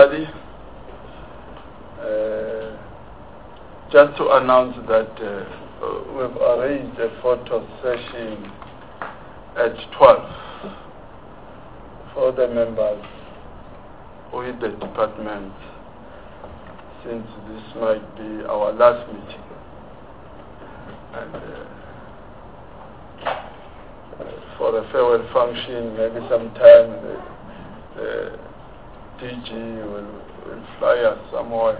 Just to announce that we've arranged a photo session at 12 for the members with the department, since this might be our last meeting. And for a farewell function, maybe sometime the DG will fly us somewhere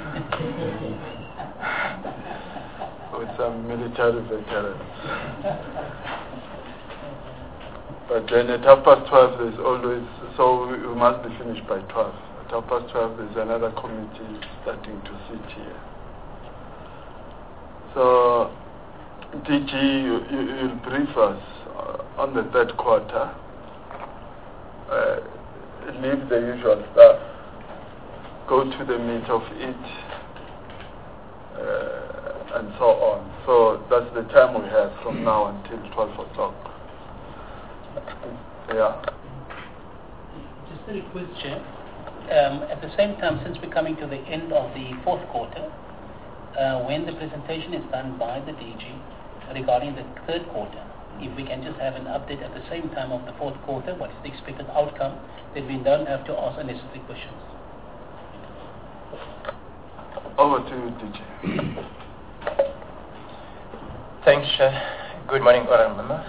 with some military veterans. But then at 12:30 there's always, so we must be finished by 12. At 12:30 there's another committee starting to sit here. So DG, you'll brief us on the third quarter. Leave the usual stuff, go to the meat of it, and so on. So that's the time we have from now until 12 o'clock. Yeah. Just a request, Chair. At the same time, since we're coming to the end of the fourth quarter, when the presentation is done by the DG regarding the third quarter, if we can just have an update at the same time of the fourth quarter, what is the expected outcome, then we don't have to ask unnecessary questions. Over to you, DG. Thanks, Chair. Good morning, honourable members.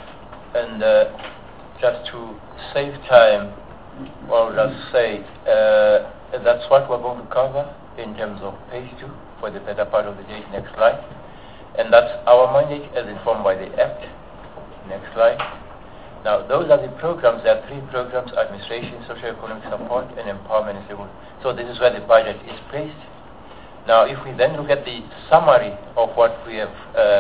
And just to save time, I'll just say that's what we're going to cover in terms of page 2 for the better part of the day. Next slide. And that's our mandate as informed by the Act. Next slide. Now, those are the programs. There are 3 programs: administration, socio-economic support, and empowerment and civil. So this is where the budget is placed. Now, if we then look at the summary of what we have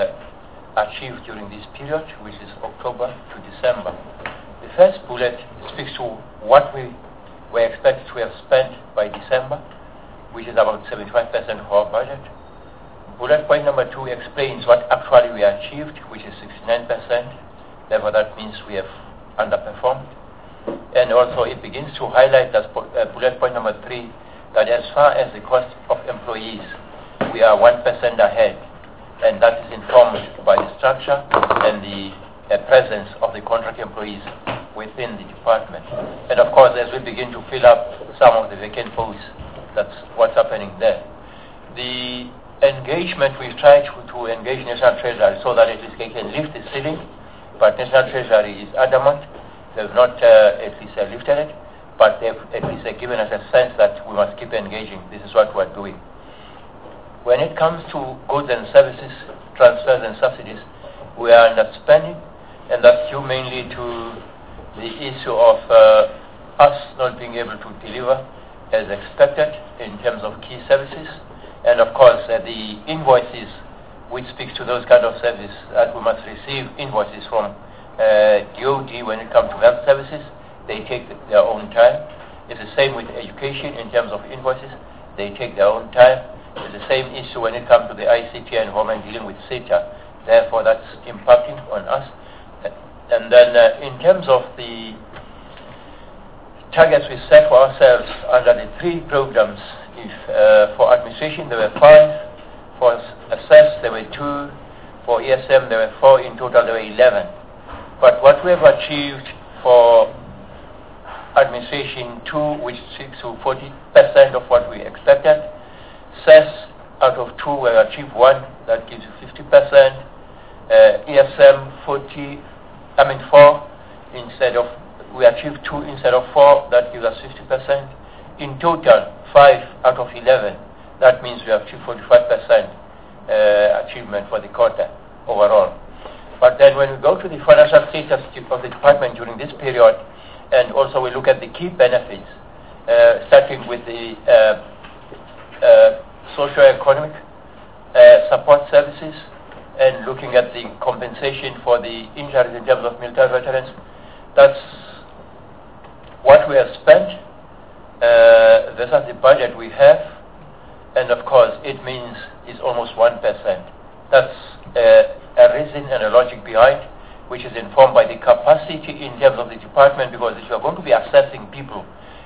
achieved during this period, which is October to December, the first bullet speaks to what we were expected to have spent by December, which is about 75% of our budget. Bullet point number 2 explains what actually we achieved, which is 69%. Therefore, that means we have underperformed. And also, it begins to highlight that bullet point number 3, that as far as the cost of employees, we are 1% ahead. And that is informed by the structure and the presence of the contract employees within the department. And of course, as we begin to fill up some of the vacant posts, that's what's happening there. The engagement, we've tried to engage National Treasury so that at least they can lift the ceiling, but National Treasury is adamant. They've not at least lifted it, but they've at least given us a sense that we must keep engaging. This is what we're doing. When it comes to goods and services, transfers and subsidies, we are underspending, and that's due mainly to the issue of us not being able to deliver as expected in terms of key services, and of course the invoices, which speaks to those kind of services, that we must receive invoices from DOD when it comes to health services. They take their own time. It's the same with education in terms of invoices. They take their own time. It's the same issue when it comes to the ICT environment dealing with SETA. Therefore, that's impacting on us. And then in terms of the targets we set for ourselves under the 3 programs, if for administration there were 5, for assess there were 2, for ESM there were 4, in total there were 11. But what we have achieved for administration 2, which speaks to 40% of what we expected. CES out of 2 we achieved 1, that gives you 50%. ESM 4 instead of, we achieved 2 instead of 4, that gives us 50%. In total, 5 out of 11, that means we have achieved 45% achievement for the quarter overall. But then when we go to the financial status of the department during this period, and also we look at the key benefits, starting with the socio-economic support services, and looking at the compensation for the injuries in terms of military veterans, that's what we have spent. This is the budget we have, and of course it means it's almost 1%. That's a reason and a logic behind, which is informed by the capacity in terms of the department, because if you are going to be assessing people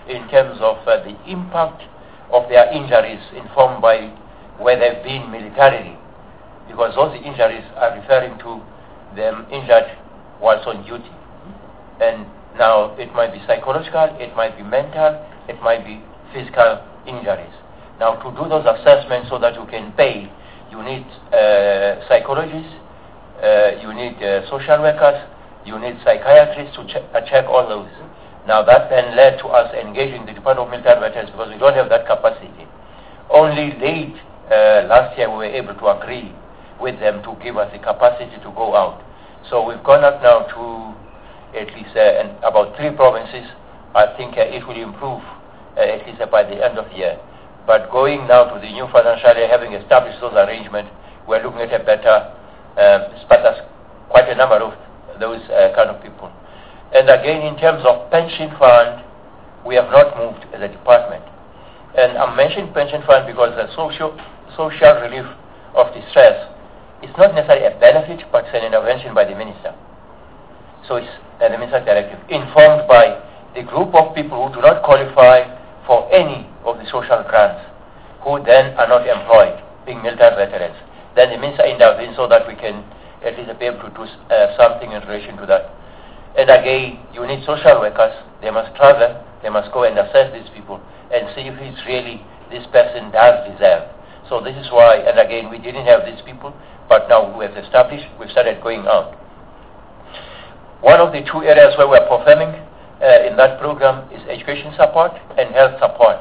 in terms of the impact of their injuries informed by where they've been militarily, because those injuries are referring to them injured whilst on duty. And now it might be psychological, it might be mental, it might be physical injuries. Now to do those assessments so that you can pay, you need psychologists, you need social workers, you need psychiatrists to check all those. Now that then led to us engaging the Department of Military Veterans because we don't have that capacity. Only late last year we were able to agree with them to give us the capacity to go out. So we've gone up now to at least about 3 provinces. I think it will improve at least by the end of the year. But going now to the new financial year, having established those arrangements, we're looking at a better, but that's quite a number of those kind of people. And again, in terms of pension fund, we have not moved as a department. And I'm mentioning pension fund because the social relief of distress is not necessarily a benefit, but it's an intervention by the minister. So it's the minister's directive, informed by the group of people who do not qualify for any of the social grants, who then are not employed, being military veterans. Then the minister intervenes so that we can at least be able to do something in relation to that. And again, you need social workers. They must travel. They must go and assess these people and see if it's really this person does deserve. So this is why, and again, we didn't have these people, but now we have established, we've started going out. One of the 2 areas where we're performing in that program is education support and health support.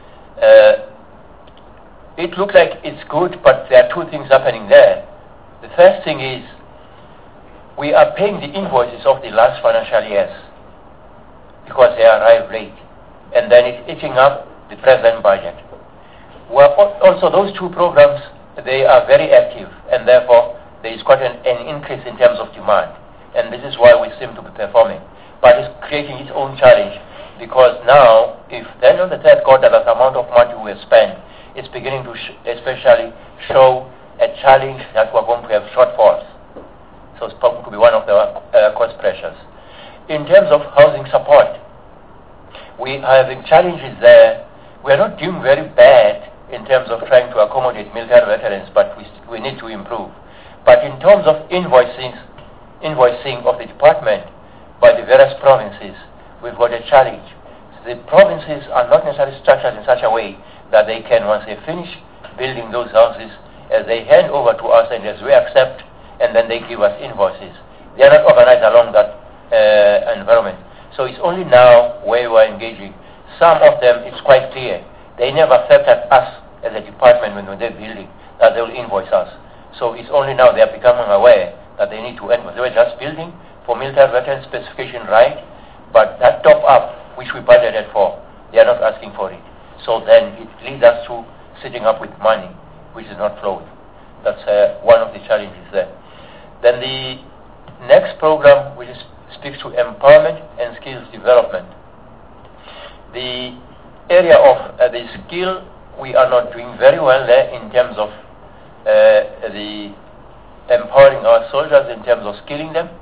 It looks like it's good, but there are 2 things happening there. The first thing is we are paying the invoices of the last financial years because they arrive late, and then it's eating up the present budget. Well, also those 2 programs, they are very active, and therefore there is quite an increase in terms of demand, and this is why we seem to be performing. But it's creating its own challenge, because now, if then on the 3rd quarter that amount of money we have spent is beginning to especially show a challenge that we're going to have shortfalls. So it's probably to be one of the cost pressures. In terms of housing support, we are having challenges there. We are not doing very bad in terms of trying to accommodate military veterans, but we need to improve. But in terms of invoicing of the department by the various provinces, we've got a challenge. The provinces are not necessarily structured in such a way that they can, once they finish building those houses, as they hand over to us and as we accept, and then they give us invoices. They are not organized along that environment. So it's only now where we are engaging. Some of them, it's quite clear. They never accepted us as a department when they're building, that they will invoice us. So it's only now they are becoming aware that they need to invoice. They were just building for military veteran specification, right? But that top up, which we budgeted for, they are not asking for it. So then it leads us to sitting up with money, which is not flowing. That's one of the challenges there. Then the next program, which speaks to empowerment and skills development. The area of the skill, we are not doing very well there in terms of the empowering our soldiers in terms of skilling them.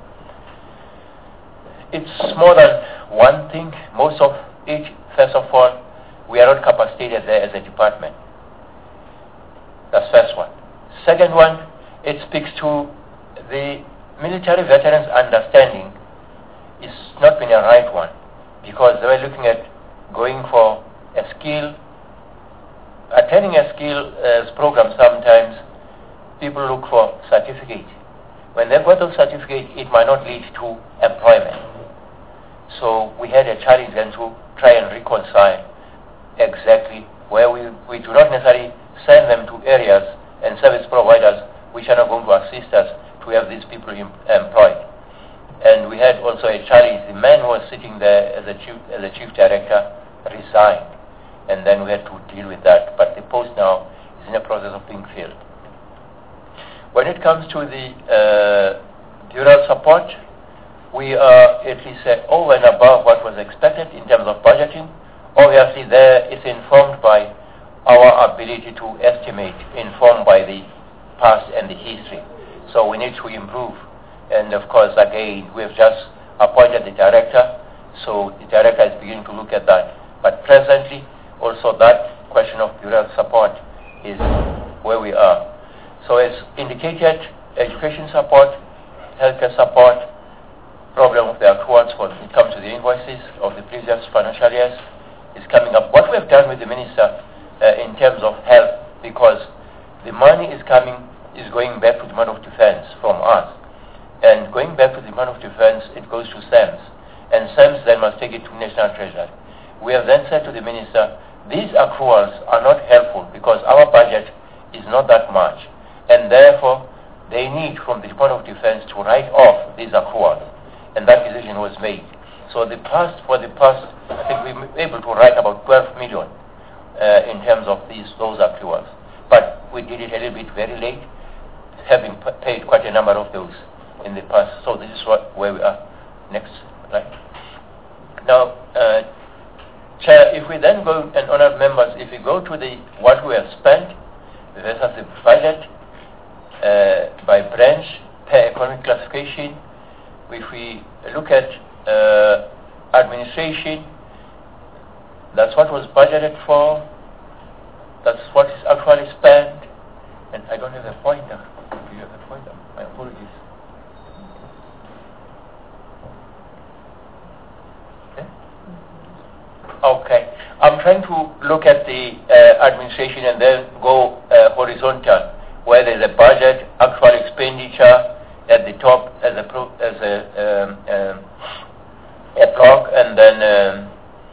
It's more than one thing. Most of it, first of all, we are not capacitated there as a department. That's first one. Second one, it speaks to the military veterans' understanding. It's not been a right one, because they were looking at going for a skill, attending a skill program. Sometimes people look for certificate. When they've got those certificate, it might not lead to employment. So we had a challenge then to try and reconcile exactly where we do not necessarily send them to areas and service providers which are not going to assist us to have these people employed. And we had also a challenge. The man who was sitting there as a chief director resigned, and then we had to deal with that. But the post now is in the process of being filled. When it comes to the bureau support, we are at least over and above what was expected in terms of budgeting. Obviously, there it's informed by our ability to estimate, informed by the past and the history. So we need to improve. And of course, again, we have just appointed the director, so the director is beginning to look at that. But presently, also that question of burial support is where we are. So as indicated, education support, healthcare support, problem of the accruals when it comes to the invoices of the previous financial years is coming up. What we have done with the minister in terms of health, because the money is going back to the Department of Defense from us. And going back to the Department of Defense, it goes to SAMS. And SAMS then must take it to National Treasury. We have then said to the minister, these accruals are not helpful because our budget is not that much. And therefore, they need from the Department of Defense to write off these accruals. And that decision was made. So for the past, I think we were able to write about 12 million in terms of those accruals. But we did it a little bit very late, having paid quite a number of those in the past. So this is where we are. Next slide. Now, Chair, if we then go, and honored members, if we go to what we have spent versus the budget by branch per economic classification, if we look at administration, that's what was budgeted for, that's what is actually spent, and I don't have a pointer. Do you have a pointer? My apologies. Okay. I'm trying to look at the administration and then go horizontal, where there's a budget, actual expenditure at the top as a block, and then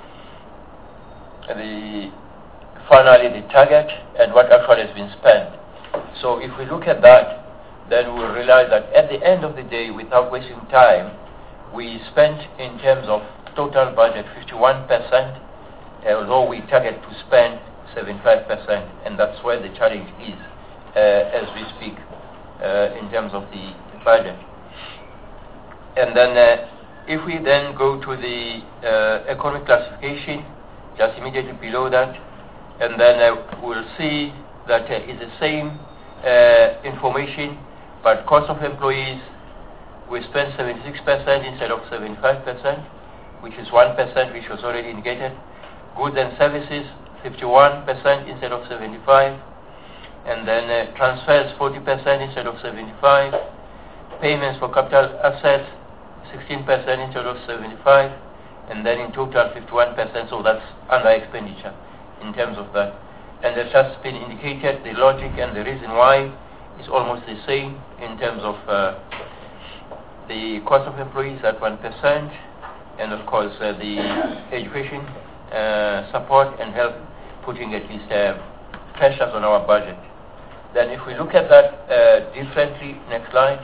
finally the target and what actually has been spent. So if we look at that, then we'll realize that at the end of the day, without wasting time, we spent in terms of total budget 51%, although we target to spend 75%, and that's where the challenge is as we speak in terms of the budget. And then if we then go to the economic classification, just immediately below that, and then we'll see that it's the same information, but cost of employees, we spend 76% instead of 75%, which is 1%, which was already indicated. Goods and services, 51% instead of 75%. And then transfers, 40% instead of 75%. Payments for capital assets, 16% instead of 75%. And then in total, 51%. So that's under expenditure in terms of that. And it's just been indicated, the logic and the reason why is almost the same in terms of the cost of employees at 1%, and of course the education support and help putting at least pressures on our budget. Then if we look at that differently, next slide.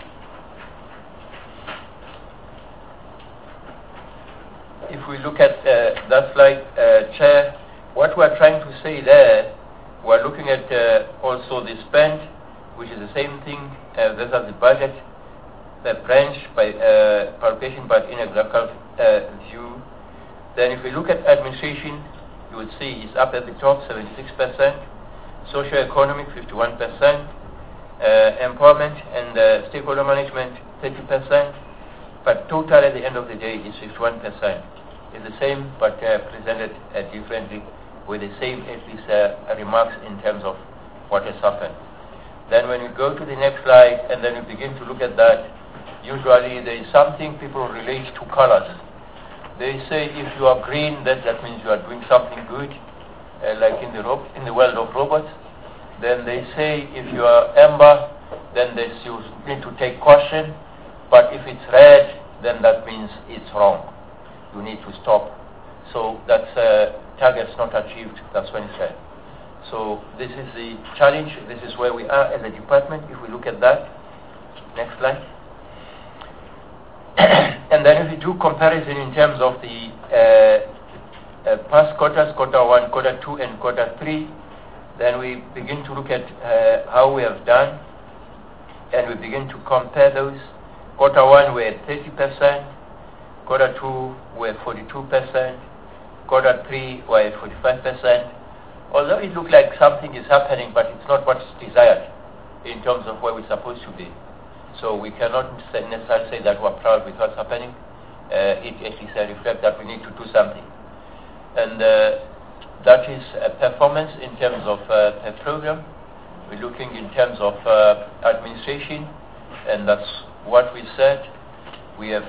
If we look at that slide, Chair, what we're trying to say there, we're looking at also the spend, which is the same thing versus the budget, the branch by palpation but in a graphical view. Then if we look at administration, you would see it's up at the top, 76%, socio-economic, 51%, empowerment and stakeholder management, 30%, but total at the end of the day is 51%. It's the same but presented differently with the same at least remarks in terms of what has happened. Then when you go to the next slide and then you begin to look at that, usually there is something people relate to colors. They say if you are green, that means you are doing something good, like in the world of robots. Then they say if you are amber, then you need to take caution. But if it's red, then that means it's wrong. You need to stop. So that's targets not achieved. That's when it's red. So this is the challenge. This is where we are as a department. If we look at that, next slide. And then if we do comparison in terms of the past quarters, quarter 1, quarter 2, and quarter 3, then we begin to look at how we have done, and we begin to compare those. Quarter 1 we're at 30%, quarter 2 we're at 42%, quarter 3 we're at 45%. Although it looks like something is happening, but it's not what's desired in terms of where we're supposed to be. So we cannot necessarily say that we're proud with what's happening. It at least reflects that we need to do something. And that is a performance in terms of per program. We're looking in terms of administration, and that's what we said. We have...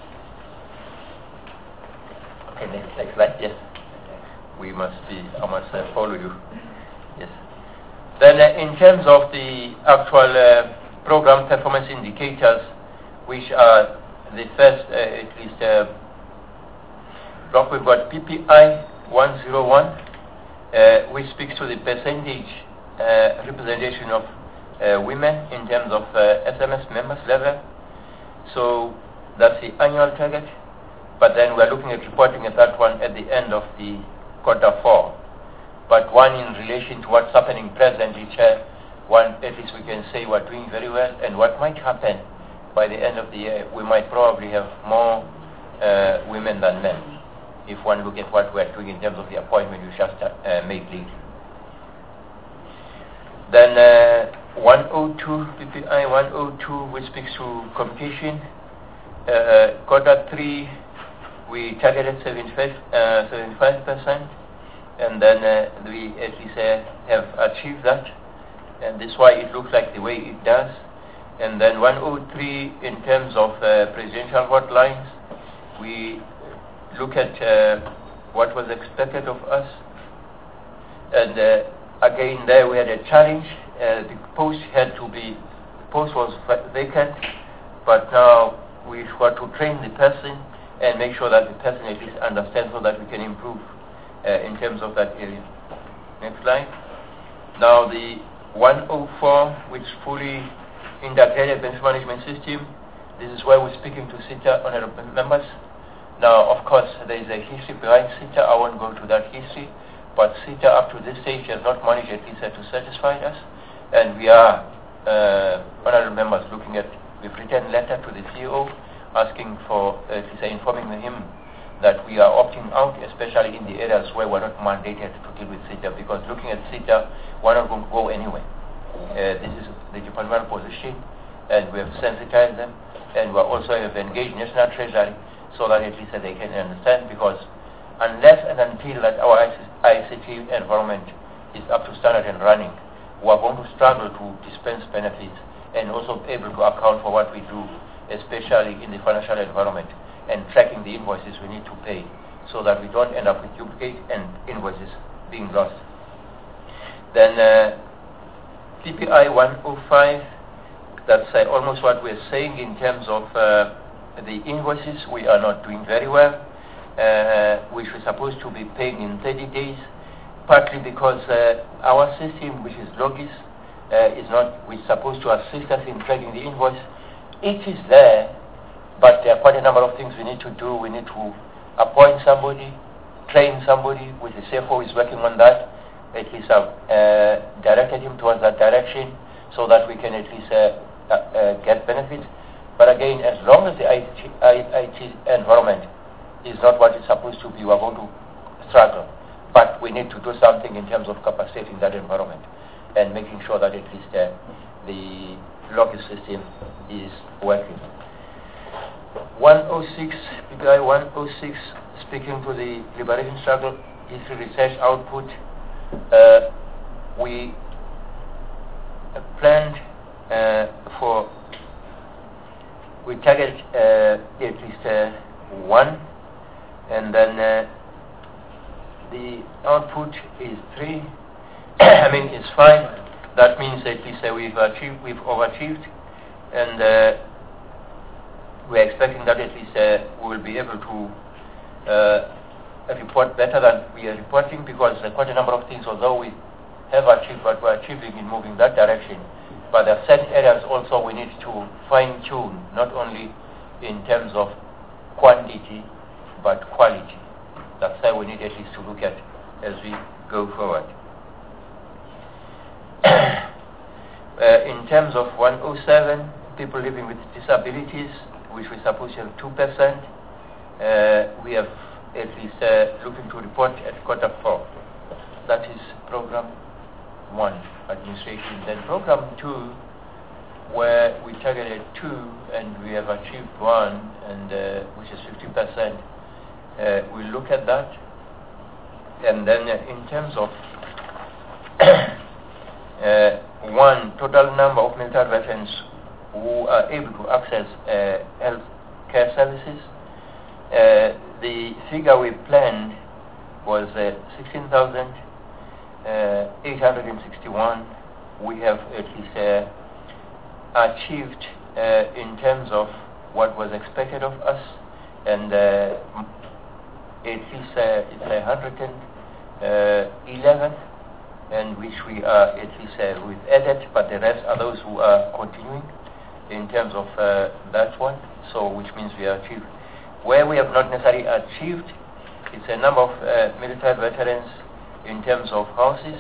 Okay, next slide, yes. I must follow you. Yes. Then in terms of the actual program performance indicators, which are the first, at least, block, we've got PPI 101, which speaks to the percentage representation of women in terms of SMS members level. So that's the annual target. But then we're looking at reporting at that one at the end of the Q4. But one in relation to what's happening presently, Chair, one at least we can say we're doing very well. And what might happen by the end of the year, we might probably have more women than men, if one look at what we're doing in terms of the appointment you just made lately. Then 102, PPI 102, which speaks to competition. Q3, we targeted 75%, and then we at least have achieved that, and this is why it looks like the way it does. And then 103, in terms of presidential hotlines, we look at what was expected of us, and again there we had a challenge. The post was vacant, but now we've got to train the person and make sure that the person at least understands so that we can improve in terms of that area. Next slide. Now the 104, which fully integrated bench management system. This is where we're speaking to SITA honorable members. Now, of course, there is a history behind SITA. I won't go to that history, but SITA up to this stage has not managed at least to satisfy us, and we are honorable members looking at. We've written a letter to the CEO asking for, informing him that we are opting out, especially in the areas where we're not mandated to deal with SITA, because looking at SITA, we're not going to go anywhere. This is the departmental position, and we have sensitized them, and we also have engaged National Treasury so that at least they can understand, because unless and until that our ICT environment is up to standard and running, we are going to struggle to dispense benefits and also be able to account for what we do, especially in the financial environment, and tracking the invoices we need to pay so that we don't end up with duplicate and invoices being lost. Then PPI 105, that's almost what we're saying in terms of the invoices. We are not doing very well, which we're supposed to be paying in 30 days, partly because our system, which is Logis, we're supposed to assist us in tracking the invoice. It is there, but there are quite a number of things we need to do. We need to appoint somebody, train somebody, which the CFO is working on that. At least I've directed him towards that direction so that we can at least get benefits. But again, as long as the IT environment is not what it's supposed to be, we're going to struggle. But we need to do something in terms of capacitating that environment and making sure that at least the Logis system is working. 106, PPI 106, speaking to the liberation struggle history research output, we planned we target at least 1, and then the output is 3. I mean, it's 5. That means at least we've overachieved, and we're expecting that at least we will be able to report better than we are reporting, because quite a number of things, although we have achieved what we're achieving in moving that direction, but there are certain areas also we need to fine-tune, not only in terms of quantity, but quality. That's why we need at least to look at as we go forward. In terms of 107, people living with disabilities, which we're supposed to have 2%, we have at least looking to report at Q4. That is program 1, administration. Then program 2, where we targeted 2 and we have achieved 1, and which is 50%. We look at that, And then in terms of one, total number of military veterans who are able to access health care services, the figure we planned was 16,861. We have at least achieved in terms of what was expected of us, and at least it's 111, and which we are at least we've added, but the rest are those who are continuing in terms of that one. So which means we are achieved. Where we have not necessarily achieved, it's a number of military veterans in terms of houses.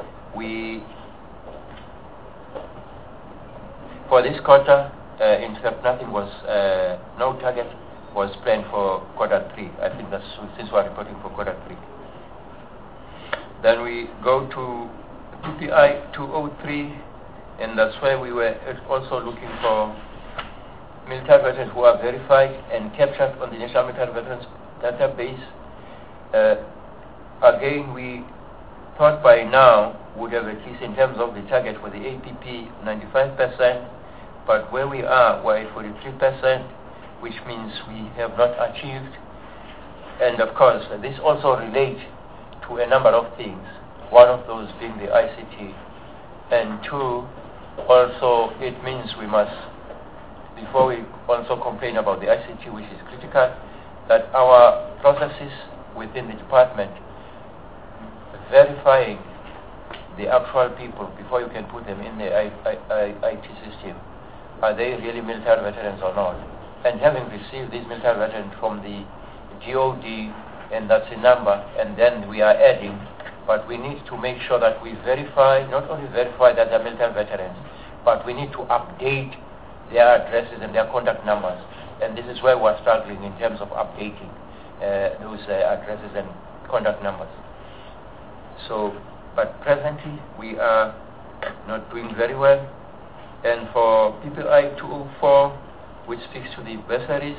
For this quarter, in fact, nothing was, no target was planned for quarter 3. I think that's since we are reporting for quarter 3. Then we go to PPI 203, and that's where we were also looking for military veterans who are verified and captured on the National Military Veterans Database. Again, we thought by now would have, at least in terms of the target for the APP, 95%, but where we are, we're at 43%, which means we have not achieved. And of course, this also relates to a number of things, one of those being the ICT, and two, also it means we must, before we also complain about the ICT, which is critical, that our processes within the department, verifying the actual people before you can put them in the IT system, are they really military veterans or not? And having received these military veterans from the GOD, and that's a number, and then we are adding, but we need to make sure that we verify, not only verify that they're military veterans, but we need to update their addresses and their contact numbers. And this is where we're struggling in terms of updating those addresses and contact numbers. So, but presently we are not doing very well. And for PPI 204, which speaks to the bursaries,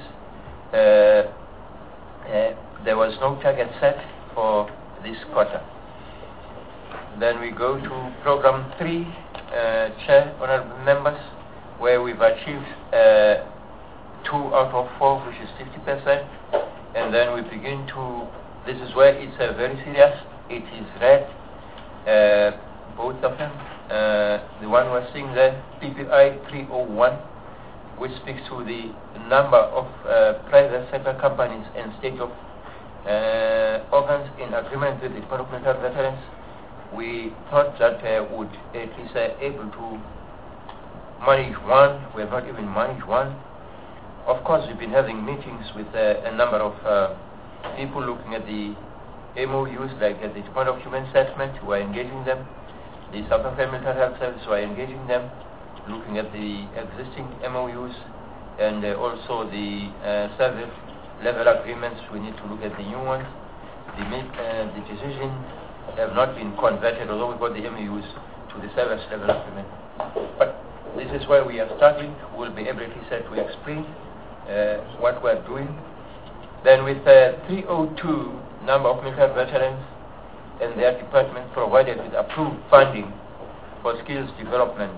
there was no target set for this quarter. Then we go to program 3, Chair, honorable members, where we've achieved 2 out of 4, which is 50%. And then we begin to, this is where it's very serious. It is red, both of them. The one we're seeing there, PPI 301, which speaks to the number of private sector companies and state of organs in agreement with the Department of Veterans. We thought that would at least able to manage one. We have not even managed one. Of course, we've been having meetings with a number of people looking at the MOUs, like at the Department of Human Settlement, who are engaging them. The South African Mental Health Service, who are engaging them, looking at the existing MOUs, and also the service level agreements. We need to look at the new ones. The decisions have not been converted, although we got the MOUs, to the service level agreement. But this is where we are starting. We'll be able to explain what we're doing. Then with 302, number of military veterans and their department provided with approved funding for skills development.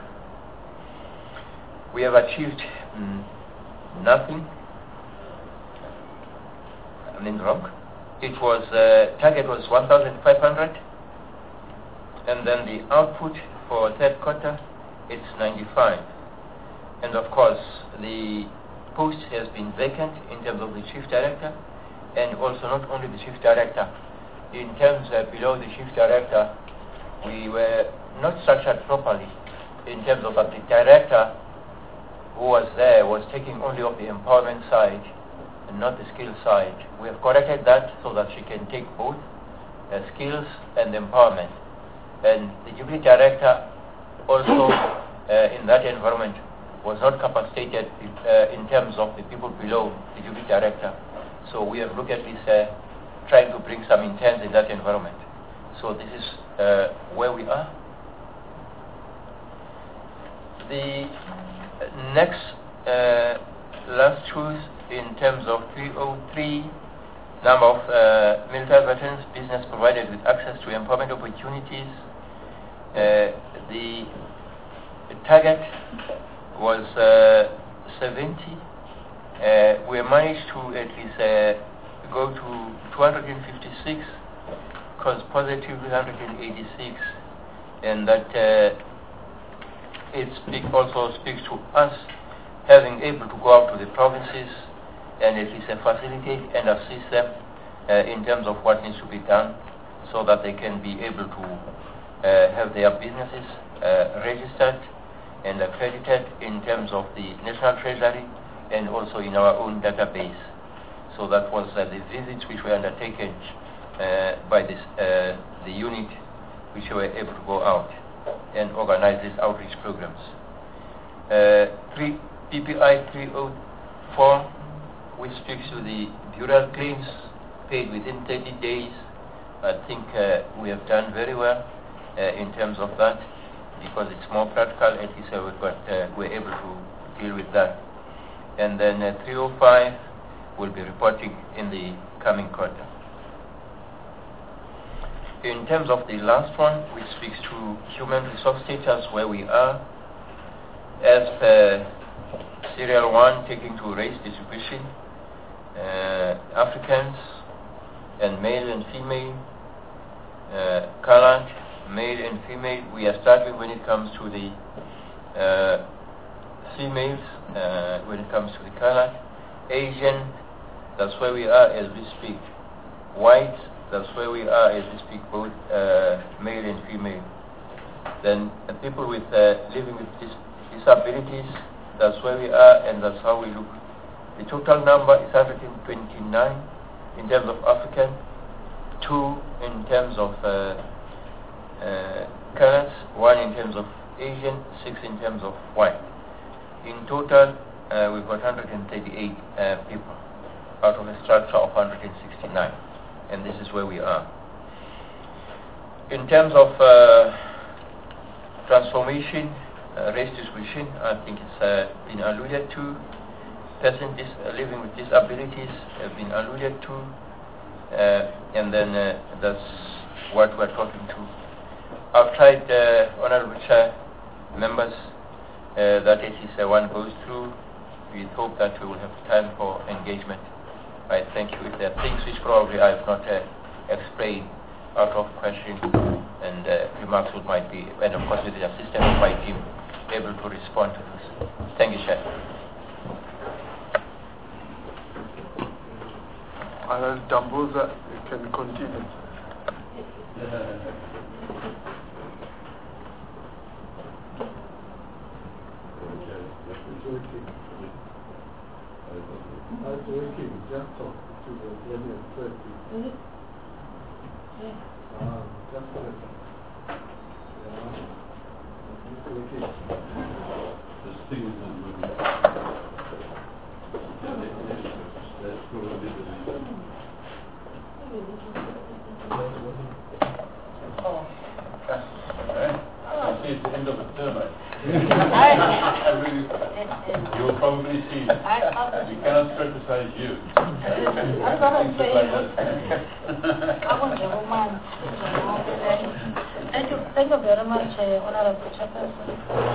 We have achieved nothing. I mean, wrong. It was, target was 1,500, and then the output for third quarter, it's 95. And of course, the post has been vacant in terms of the chief director, and also not only the chief director. In terms below the chief director, we were not structured properly in terms of the director who was there was taking only of the empowerment side and not the skill side. We have corrected that so that she can take both skills and empowerment. And the deputy director also in that environment was not capacitated in terms of the people below the deputy director. So we have looked at this trying to bring some intent in that environment. So this is where we are. The next last choice in terms of 303 number of military veterans, business provided with access to employment opportunities. The target was 70. We managed to at least go to 256, because positive 186, and that also speaks to us having able to go out to the provinces and at least facilitate and assist them in terms of what needs to be done, so that they can be able to have their businesses registered and accredited in terms of the National Treasury and also in our own database. So that was the visits which were undertaken by the unit, which were able to go out and organize these outreach programs. PPI 304, which speaks to the burial claims paid within 30 days. I think we have done very well in terms of that, because it's more practical, at least we're able to deal with that. And then 305 will be reporting in the coming quarter. In terms of the last one, which speaks to human resource status, where we are, as per Serial 1, taking to race distribution, Africans and male and female, colored, male and female. We are starting when it comes to the females, when it comes to the colored. Asian, that's where we are as we speak. White, that's where we are as we speak, both male and female. Then people with living with disabilities, that's where we are, and that's how we look. The total number is 129 in terms of African, 2 in terms of colors, 1 in terms of Asian, 6 in terms of white. In total, we've got 138 people out of a structure of 169, and this is where we are. In terms of transformation, race distribution, I think it's been alluded to. Persons living with disabilities have been alluded to, and then that's what we're talking to. Outside Honorable Chair, members, that it is one goes through. We hope that we will have time for engagement. I thank you. If there are things which probably I have not explained out of question and remarks which might be, and of course with the assistance of my team, able to respond to this. Thank you, Chair. Dambuza, you can continue. Just talk to the It's the end of the term. You'll probably see. We cannot criticize you. Things look like that. Thank you very much, Honorable Chairperson,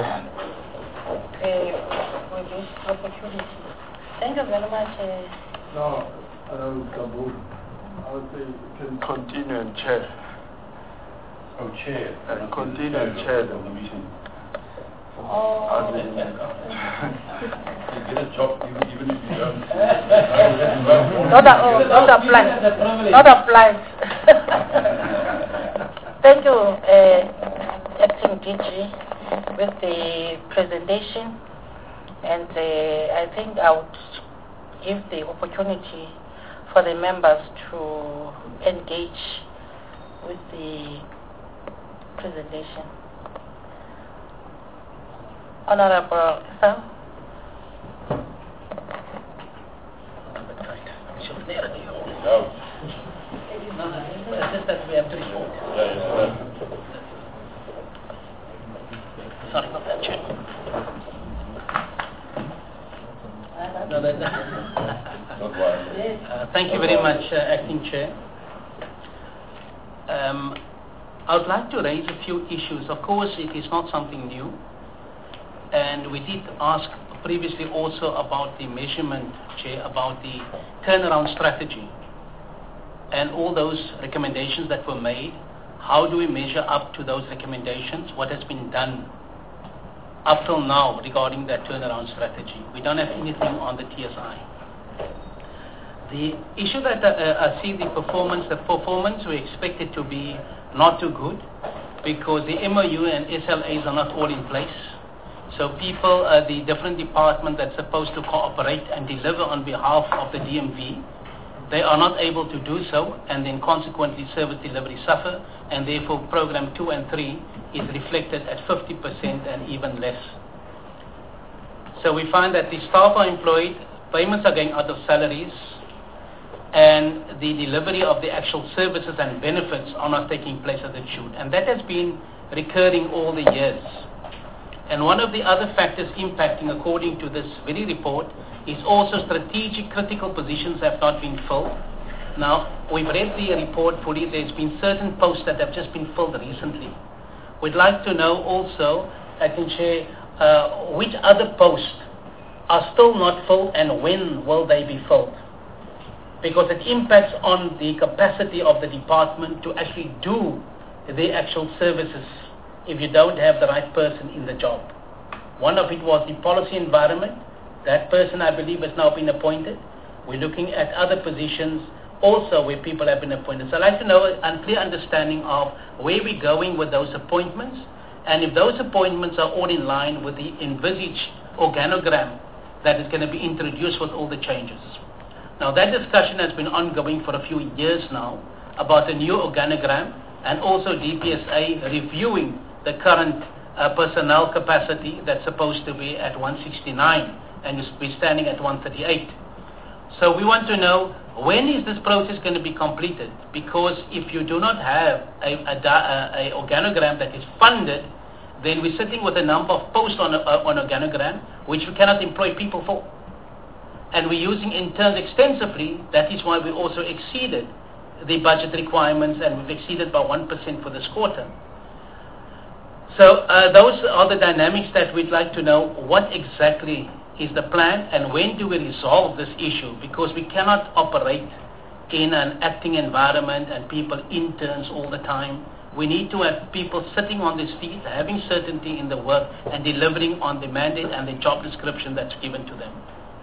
for this opportunity. Thank you very much. No, Kabul. I would say you can continue and chair. Oh, chair. And continue and chair of the meeting. Oh. You get a job even if you don't. Not applied. Thank you, Acting DG, with the presentation, and I think I would give the opportunity for the members to engage with the presentation. Honorable Sir. It's just that we have to report. Sorry about that, Chair. No, Not wise. thank you very much, Acting Chair. I would like to raise a few issues. Of course, it is not something new. And we did ask previously also about the measurement, Chair, about the turnaround strategy. And all those recommendations that were made, how do we measure up to those recommendations? What has been done up till now regarding that turnaround strategy? We don't have anything on the TSI. The issue that I see the performance we expect it to be not too good because the MOU and SLAs are not all in place. So people, the different departments that's supposed to cooperate and deliver on behalf of the DMV, they are not able to do so, and then consequently service delivery suffer, and therefore program 2 and 3 is reflected at 50% and even less. So we find that the staff are employed, payments are going out of salaries, and the delivery of the actual services and benefits are not taking place as it should. And that has been recurring all the years. And one of the other factors impacting, according to this very report, is also strategic critical positions have not been filled. Now, we've read the report fully. There's been certain posts that have just been filled recently. We'd like to know also, I can share, which other posts are still not filled and when will they be filled? Because it impacts on the capacity of the department to actually do the actual services if you don't have the right person in the job. One of it was the policy environment. That person, I believe, has now been appointed. We're looking at other positions also where people have been appointed. So I'd like to know a clear understanding of where we're going with those appointments, and if those appointments are all in line with the envisaged organogram that is going to be introduced with all the changes. Now, that discussion has been ongoing for a few years now about the new organogram, and also DPSA reviewing the current personnel capacity that's supposed to be at 169 and we're standing at 138. So we want to know, when is this process going to be completed? Because if you do not have a organogram that is funded, then we're sitting with a number of posts on organogram which we cannot employ people for. And we're using interns extensively. That is why we also exceeded the budget requirements, and we've exceeded by 1% for this quarter. So those are the dynamics that we'd like to know. What exactly is the plan, and when do we resolve this issue? Because we cannot operate in an acting environment and people interns all the time. We need to have people sitting on their feet, having certainty in the work, and delivering on the mandate and the job description that's given to them.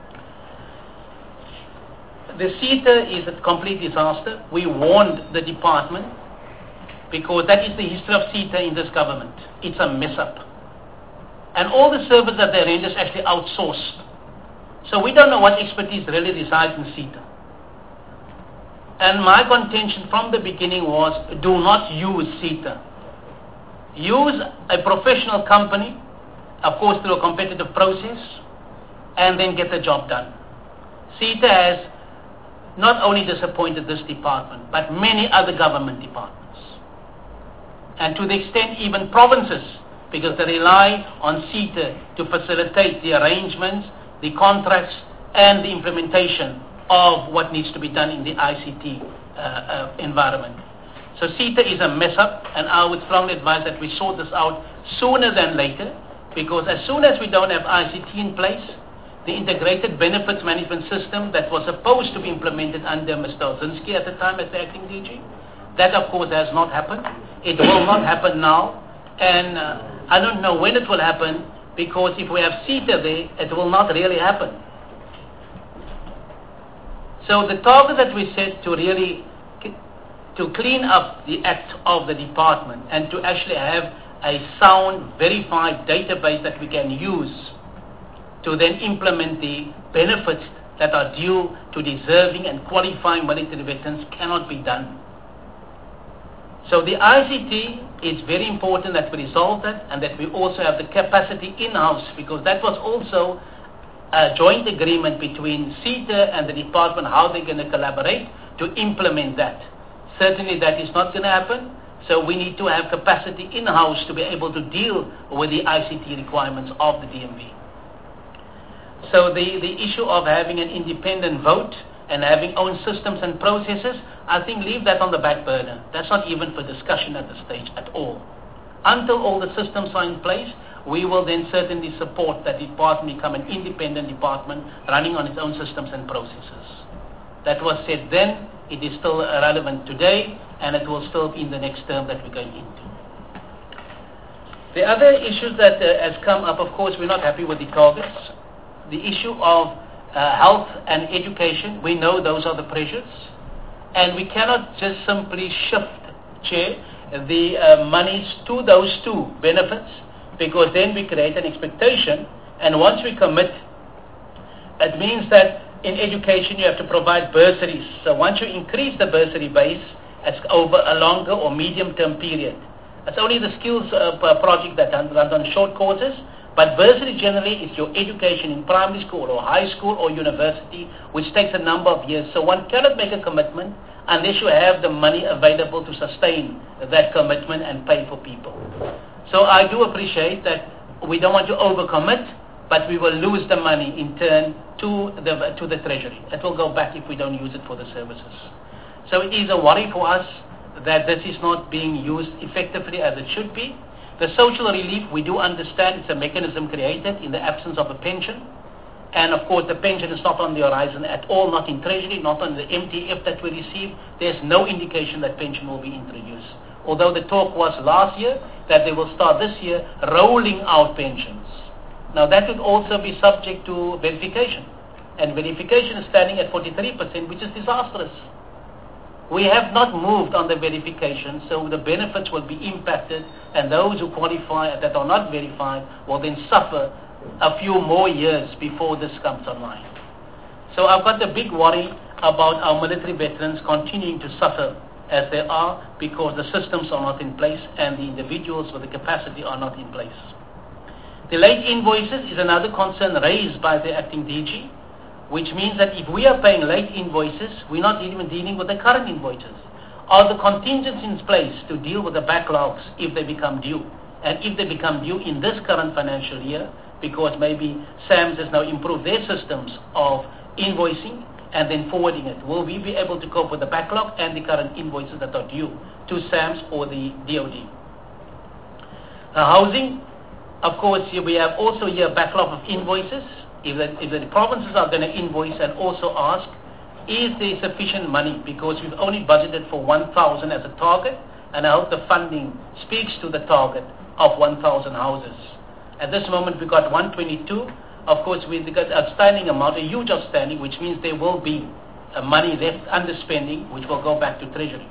The CETA is a complete disaster. We warned the department because that is the history of CETA in this government. It's a mess up. And all the service that they render is actually outsourced. So we don't know what expertise really resides in CETA. And my contention from the beginning was, do not use CETA. Use a professional company, of course through a competitive process, and then get the job done. CETA has not only disappointed this department, but many other government departments. And to the extent even provinces, because they rely on CETA to facilitate the arrangements, the contracts, and the implementation of what needs to be done in the ICT environment. So CETA is a mess up, and I would strongly advise that we sort this out sooner than later, because as soon as we don't have ICT in place, the integrated benefits management system that was supposed to be implemented under Mr. Ozinski at the time as the acting DG, that of course has not happened. It will not happen now, and I don't know when it will happen, because if we have CETA there, it will not really happen. So the target that we set to really to clean up the act of the department and to actually have a sound, verified database that we can use to then implement the benefits that are due to deserving and qualifying military veterans cannot be done. So the ICT is very important that we resolve that, and that we also have the capacity in-house, because that was also a joint agreement between CETA and the department, how they're going to collaborate to implement that. Certainly that is not going to happen, so we need to have capacity in-house to be able to deal with the ICT requirements of the DMV. So the issue of having an independent vote and having own systems and processes, I think leave that on the back burner. That's not even for discussion at this stage at all. Until all the systems are in place, we will then certainly support that department become an independent department running on its own systems and processes. That was said then, it is still relevant today, and it will still be in the next term that we're going into. The other issues that has come up, of course, we're not happy with the targets. The issue of health and education, we know those are the pressures, and we cannot just simply shift, Chair, the monies to those two benefits, because then we create an expectation, and once we commit, it means that in education you have to provide bursaries. So once you increase the bursary base, it's over a longer or medium-term period. It's only the skills project that runs on short courses, but bursary generally is your education in primary school or high school or university, which takes a number of years. So one cannot make a commitment unless you have the money available to sustain that commitment and pay for people. So I do appreciate that we don't want to overcommit, but we will lose the money in turn to the treasury. It will go back if we don't use it for the services. So it is a worry for us that this is not being used effectively as it should be. The social relief, we do understand it's a mechanism created in the absence of a pension. And of course the pension is not on the horizon at all, not in treasury, not on the MTF that we receive. There's no indication that pension will be introduced. Although the talk was last year that they will start this year rolling out pensions. Now that would also be subject to verification. And verification is standing at 43%, which is disastrous. We have not moved on the verification, so the benefits will be impacted, and those who qualify that are not verified will then suffer a few more years before this comes online. So I've got a big worry about our military veterans continuing to suffer as they are because the systems are not in place and the individuals with the capacity are not in place. The late invoices is another concern raised by the acting DG, which means that if we are paying late invoices, we're not even dealing with the current invoices. Are the contingencies in place to deal with the backlogs if they become due? And if they become due in this current financial year, because maybe SAMS has now improved their systems of invoicing and then forwarding it, will we be able to cope with the backlog and the current invoices that are due to SAMS or the DOD? Housing, of course, we have also here a backlog of invoices. If the provinces are going to invoice and also ask, is there sufficient money? Because we've only budgeted for 1,000 as a target, and I hope the funding speaks to the target of 1,000 houses. At this moment, we've got 122. Of course, we've got outstanding amount, a huge outstanding, which means there will be money left underspending, which will go back to Treasury.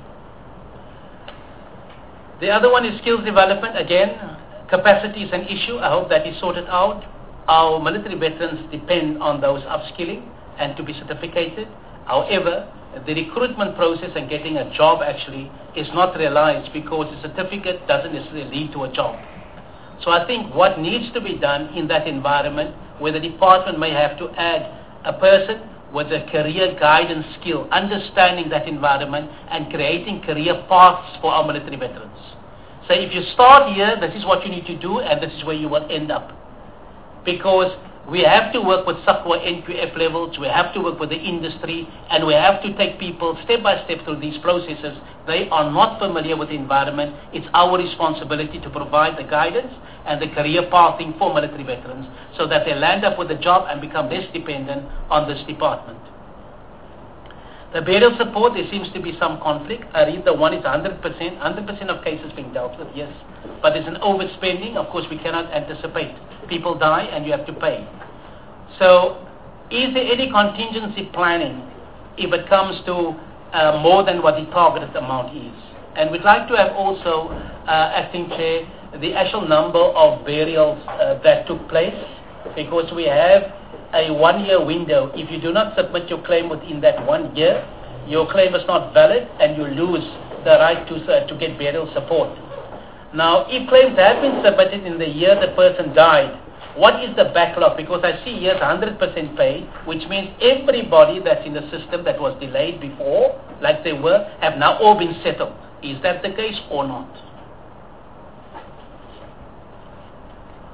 The other one is skills development. Again, capacity is an issue. I hope that is sorted out. Our military veterans depend on those upskilling and to be certificated. However, the recruitment process and getting a job actually is not realized because the certificate doesn't necessarily lead to a job. So I think what needs to be done in that environment where the department may have to add a person with a career guidance skill, understanding that environment and creating career paths for our military veterans. So if you start here, this is what you need to do and this is where you will end up. Because we have to work with SACWA NQF levels, we have to work with the industry, and we have to take people step by step through these processes. They are not familiar with the environment. It's our responsibility to provide the guidance and the career pathing for military veterans so that they land up with a job and become less dependent on this department. The burial support, there seems to be some conflict. I read the one is 100% of cases being dealt with, yes. But there's an overspending. Of course, we cannot anticipate. People die and you have to pay. So, is there any contingency planning if it comes to more than what the targeted amount is? And we'd like to have also, Acting Chair, the actual number of burials that took place, because we have a 1-year window. If you do not submit your claim within that 1 year, your claim is not valid and you lose the right to get burial support. Now, if claims have been submitted in the year the person died, what is the backlog? Because I see here 100% paid, which means everybody that's in the system that was delayed before, like they were, have now all been settled. Is that the case or not?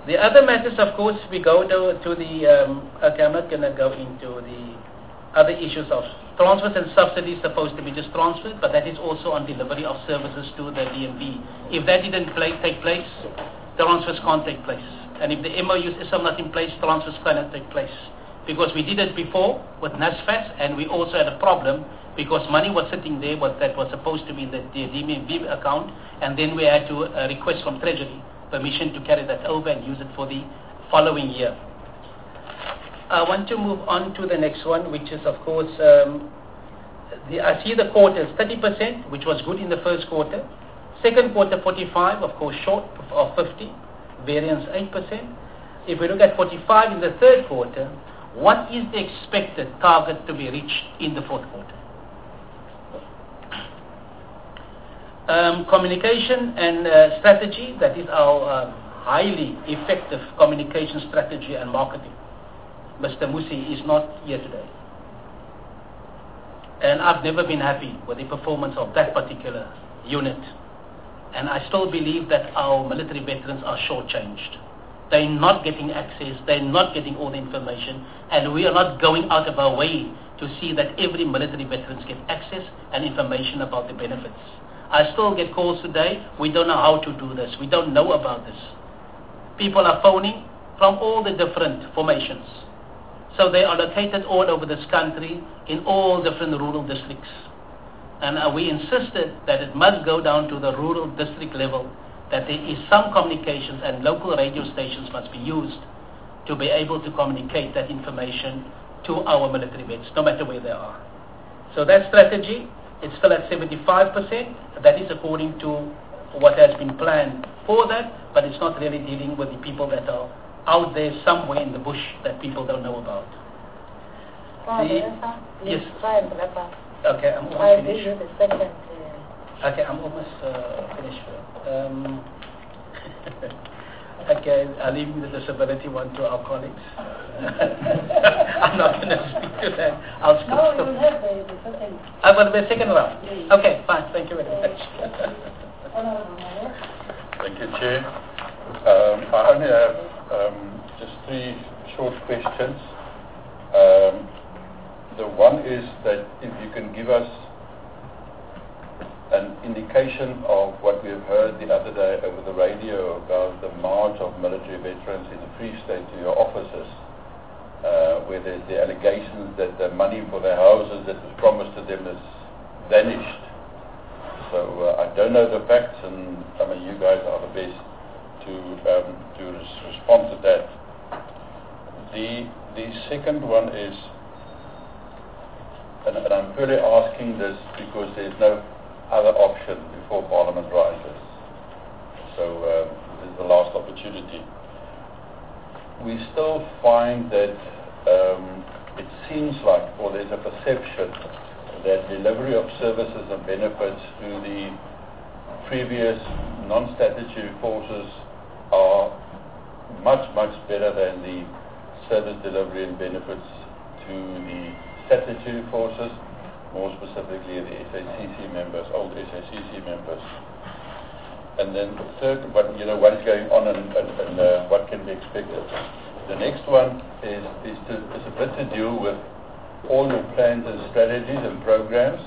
The other matters, of course, we go to the, okay, I'm not going to go into the other issues of transfers and subsidies supposed to be just transferred, but that is also on delivery of services to the DMV. If that didn't take place, transfers can't take place. And if the MOUs is not in place, transfers cannot take place. Because we did it before with NASFAS, and we also had a problem because money was sitting there that was supposed to be in the DMV account, and then we had to request from Treasury permission to carry that over and use it for the following year. I want to move on to the next one, which is, of course, I see the quarters 30%, which was good in the first quarter. Second quarter, 45, of course, short of 50, variance 8%. If we look at 45 in the third quarter, what is the expected target to be reached in the fourth quarter? Communication and strategy, that is our highly effective communication strategy and marketing. Mr. Musi is not here today. And I've never been happy with the performance of that particular unit. And I still believe that our military veterans are shortchanged. They're not getting access, they're not getting all the information, and we are not going out of our way to see that every military veterans get access and information about the benefits. I still get calls today, we don't know how to do this, we don't know about this. People are phoning from all the different formations. So they are located all over this country in all different rural districts. And we insisted that it must go down to the rural district level, that there is some communications and local radio stations must be used to be able to communicate that information to our military vets, no matter where they are. So that strategy, it's still at 75%. That is according to what has been planned for that, but it's not really dealing with the people that are out there somewhere in the bush that people don't know about. Yes. Okay, I'm almost finished. Okay, I'm almost finished. Okay, I'll leave the disability one to our colleagues. I'm not going to speak to that. I'll speak no, you have the second. I've got the second round. Okay, fine. Thank you very much. Thank you, Chair. I only have just 3 short questions. The one is that if you can give us an indication of what we have heard the other day over the radio about the march of military veterans in the Free State to your offices, where there's the allegations that the money for their houses that was promised to them has vanished. So I don't know the facts, and I mean you guys are the best to respond to that. The second one is, and I'm purely asking this because there's no other option before Parliament rises. So this is the last opportunity. We still find that it seems like, or there's a perception that delivery of services and benefits to the previous non-statutory forces are much, much better than the service delivery and benefits to the statutory forces, more specifically the SACC members, old SACC members. And then the third, what is going on and what can be expected. The next one is a bit to do with all your plans and strategies and programs.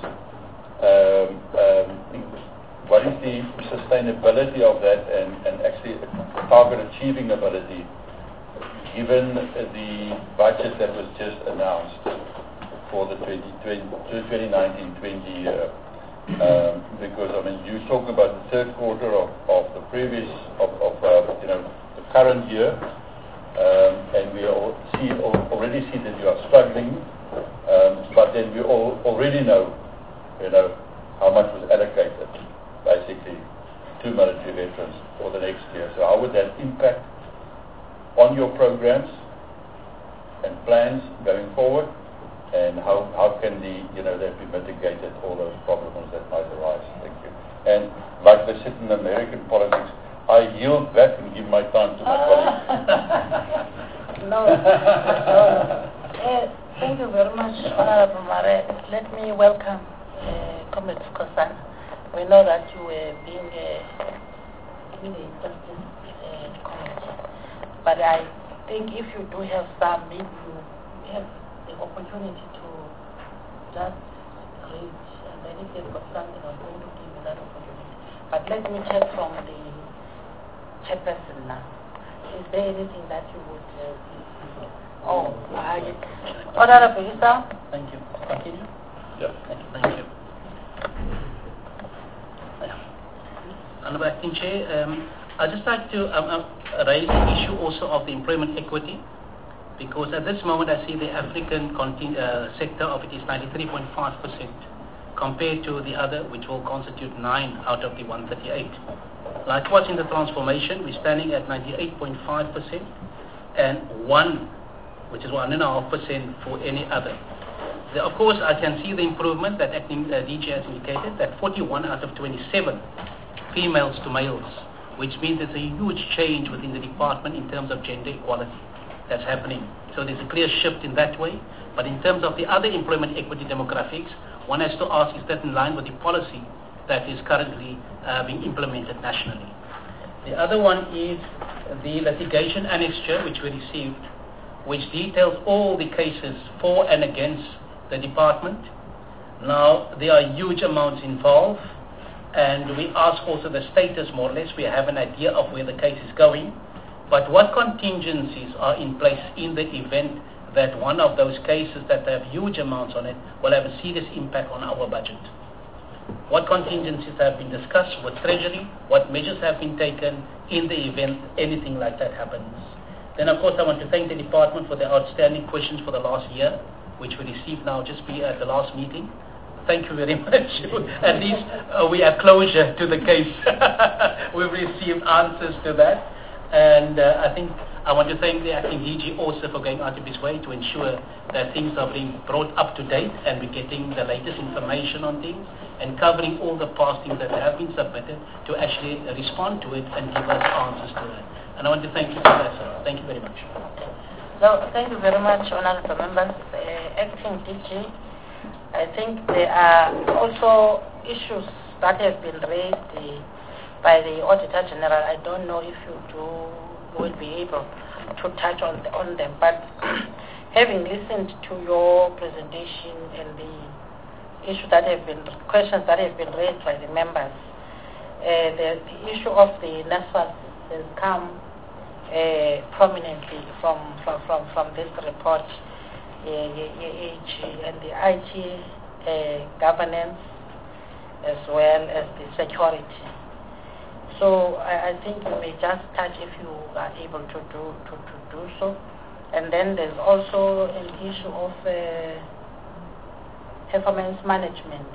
What is the sustainability of that and actually target achieving ability given the budget that was just announced for the 2019-20 year? Because I mean you talk about the third quarter of the previous the current year, and we already see that you are struggling, but then we already know how much was allocated basically to military veterans for the next year. So how would that impact on your programs and plans going forward? And how can that be mitigated, all those problems that might arise? Thank you. And like they said in American politics, I yield back and give my time to my colleagues. Thank you very much, Honorable Mare. Let me welcome Comrade Kosan. We know that you were being in the Justice Committee. But I think if you do have some, maybe you have the opportunity to just read, and then if they've got something, I'm going to give you that opportunity. But let me check from the chairperson now. Is there anything that you would... Honorable Issa? Thank you. Continue. Yeah. Thank you. Honorable Acting Chair, I'd just like to raise the issue also of the employment equity, because at this moment I see the African sector of it is 93.5% compared to the other, which will constitute 9 out of the 138. Likewise, in the transformation, we're standing at 98.5% and 1, which is 1.5% for any other. Of course, I can see the improvement that Acting DG has indicated, that 41 out of 27 females to males, which means there's a huge change within the department in terms of gender equality that's happening. So there's a clear shift in that way. But in terms of the other employment equity demographics, one has to ask, is that in line with the policy that is currently being implemented nationally? The other one is the litigation annexure, which we received, which details all the cases for and against the department. Now, there are huge amounts involved, and we ask also the status, more or less. We have an idea of where the case is going, but what contingencies are in place in the event that one of those cases that have huge amounts on it will have a serious impact on our budget? What contingencies have been discussed with Treasury? What measures have been taken in the event anything like that happens? Then, of course, I want to thank the department for the outstanding questions for the last year, which we received now just at the last meeting. Thank you very much. At least we have closure to the case. We've received answers to that. And I think I want to thank the Acting DG also for going out of his way to ensure that things are being brought up to date and we're getting the latest information on things and covering all the past things that have been submitted to actually respond to it and give us answers to that. And I want to thank you for that, sir. Thank you very much. So, thank you very much, honorable members. Acting DG, I think there are also issues that have been raised by the Auditor General. I don't know if you will be able to touch on them, but having listened to your presentation and the questions that have been raised by the members, the issue of the NSFAS has come prominently from this report, and the IT governance as well as the security. So I think you may just touch if you are able to do so. And then there's also an issue of performance management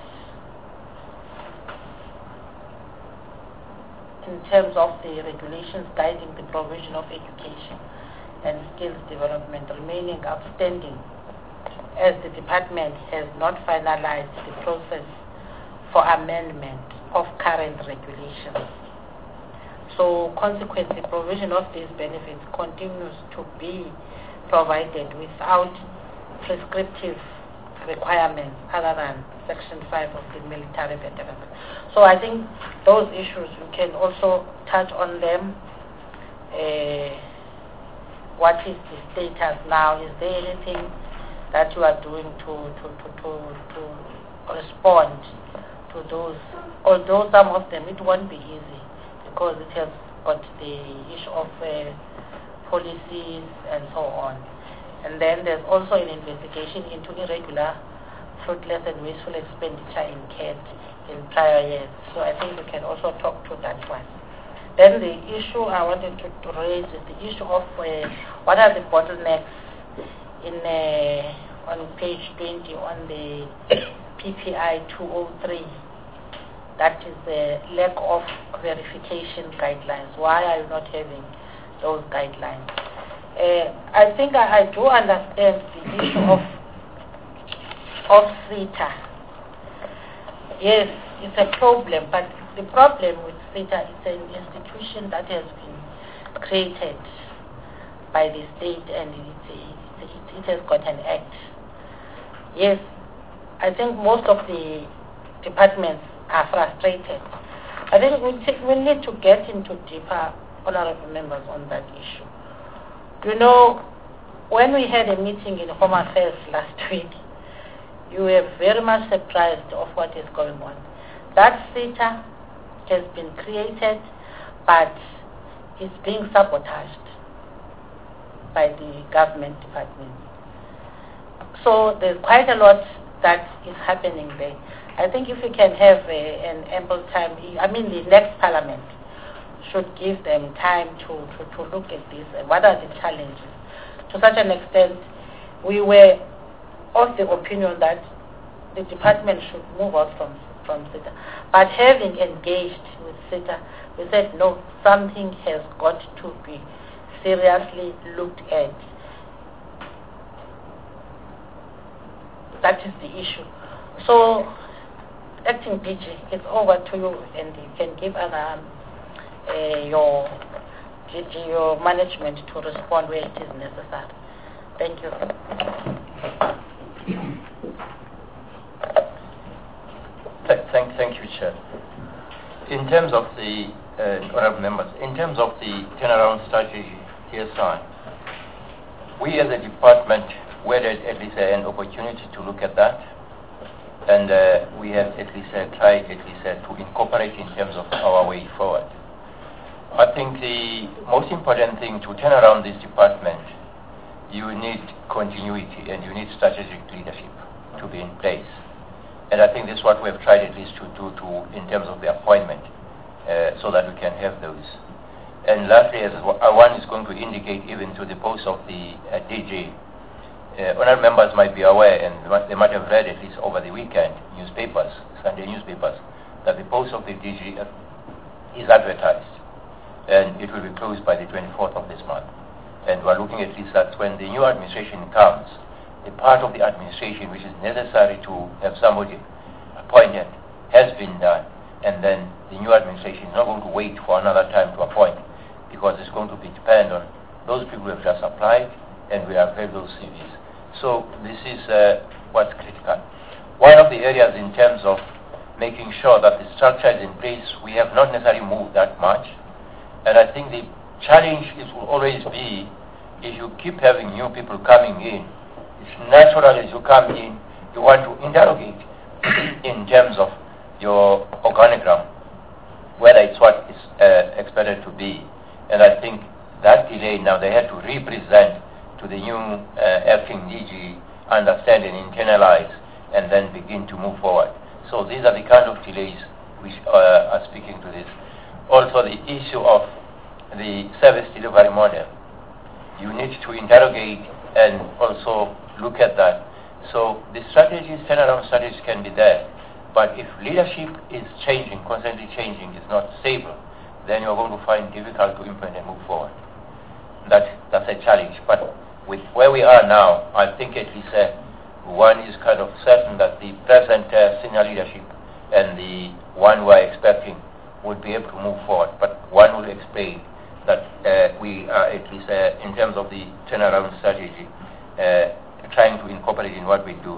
in terms of the regulations guiding the provision of education and skills development remaining outstanding, as the department has not finalized the process for amendment of current regulations. So consequently, provision of these benefits continues to be provided without prescriptive requirements other than Section 5 of the Military Veterans. So I think those issues, you can also touch on them. What is the status now? Is there anything that you are doing to respond to those? Although some of them, it won't be easy because it has got the issue of policies and so on. And then there's also an investigation into irregular, fruitless and wasteful expenditure in CAD in prior years. So I think we can also talk to that one. Then the issue I wanted to raise is the issue of what are the bottlenecks on page 20 on the PPI 203. That is the lack of verification guidelines. Why are you not having those guidelines? I think I do understand the issue of SETA. Yes, it's a problem, but the problem with SETA is an institution that has been created by the state and it has got an act. Yes, I think most of the departments are frustrated. I think we need to get into deeper, honorable members, on that issue. You know, when we had a meeting in Home Affairs last week, you were very much surprised of what is going on. That SETA has been created, but it's being sabotaged by the government department. So there's quite a lot that is happening there. I think if you can have an ample time, the next parliament should give them time to look at this and what are the challenges. To such an extent, we were of the opinion that the department should move out from SETA. But having engaged with SETA, we said, no, something has got to be seriously looked at. That is the issue. So, Acting DG, it's over to you, and you can give your management to respond where it is necessary. Thank you. Thank you, Chair. In terms of the honourable members, in terms of the turnaround strategy, TSI, we as a department whether at least an opportunity to look at that, and we have at least tried to incorporate in terms of our way forward. I think the most important thing to turn around this department, you need continuity and you need strategic leadership to be in place. And I think this is what we have tried at least to do in terms of the appointment, so that we can have those. And lastly, as one is going to indicate even to the post of the DG, honourable members might be aware, and they might have read at least over the weekend, newspapers, Sunday newspapers, that the post of the DG is advertised, and it will be closed by the 24th of this month. And we're looking at least that when the new administration comes, the part of the administration which is necessary to have somebody appointed has been done, and then the new administration is not going to wait for another time to appoint, because it's going to be depend on those people who have just applied, and we have read those CVs. So this is what's critical. One of the areas in terms of making sure that the structure is in place, we have not necessarily moved that much. And I think the challenge will always be, if you keep having new people coming in, it's natural as you come in, you want to interrogate in terms of your organogram, whether it's what is expected to be. And I think that delay now, they had to represent to the new acting DG, understand and internalize, and then begin to move forward. So these are the kind of delays which are speaking to this. Also the issue of the service delivery model. You need to interrogate and also look at that. So the strategies, turnaround strategies can be there, but if leadership is changing, constantly changing, is not stable, then you're going to find it difficult to implement and move forward. That's a challenge. But with where we are now, I think at least one is kind of certain that the present senior leadership and the one we're expecting would be able to move forward. But one will explain that we are at least in terms of the turnaround strategy, trying to incorporate in what we do.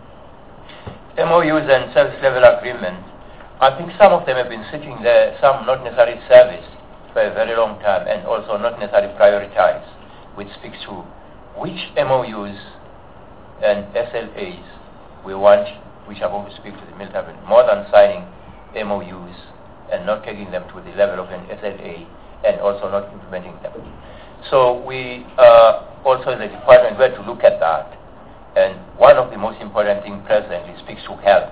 MOUs and service level agreements, I think some of them have been sitting there, some not necessarily serviced for a very long time, and also not necessarily prioritized, which speaks to which MOUs and SLAs we want, which are going to speak to the military, more than signing MOUs and not taking them to the level of an SLA and also not implementing them. So we also as a department, we have to look at that. And one of the most important things presently speaks to health.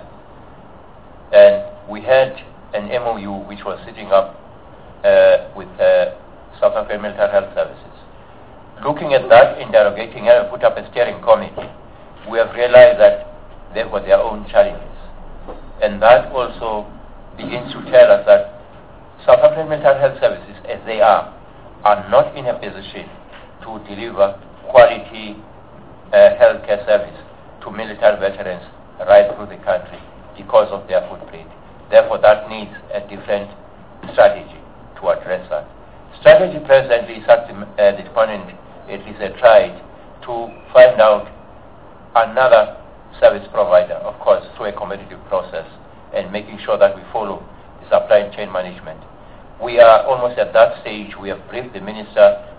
And we had an MOU which was sitting up with South African Military Health Services. Looking at that, interrogating and put up a steering committee, we have realized that they've got their own challenges. And that also begins to tell us that South African Military Health Services, as they are not in a position to deliver quality healthcare service to military veterans right through the country because of their footprint. Therefore, that needs a different strategy to address that. Strategy presently is that the department at least tried to find out another service provider, of course, through a competitive process, and making sure that we follow the supply chain management. We are almost at that stage. We have briefed the minister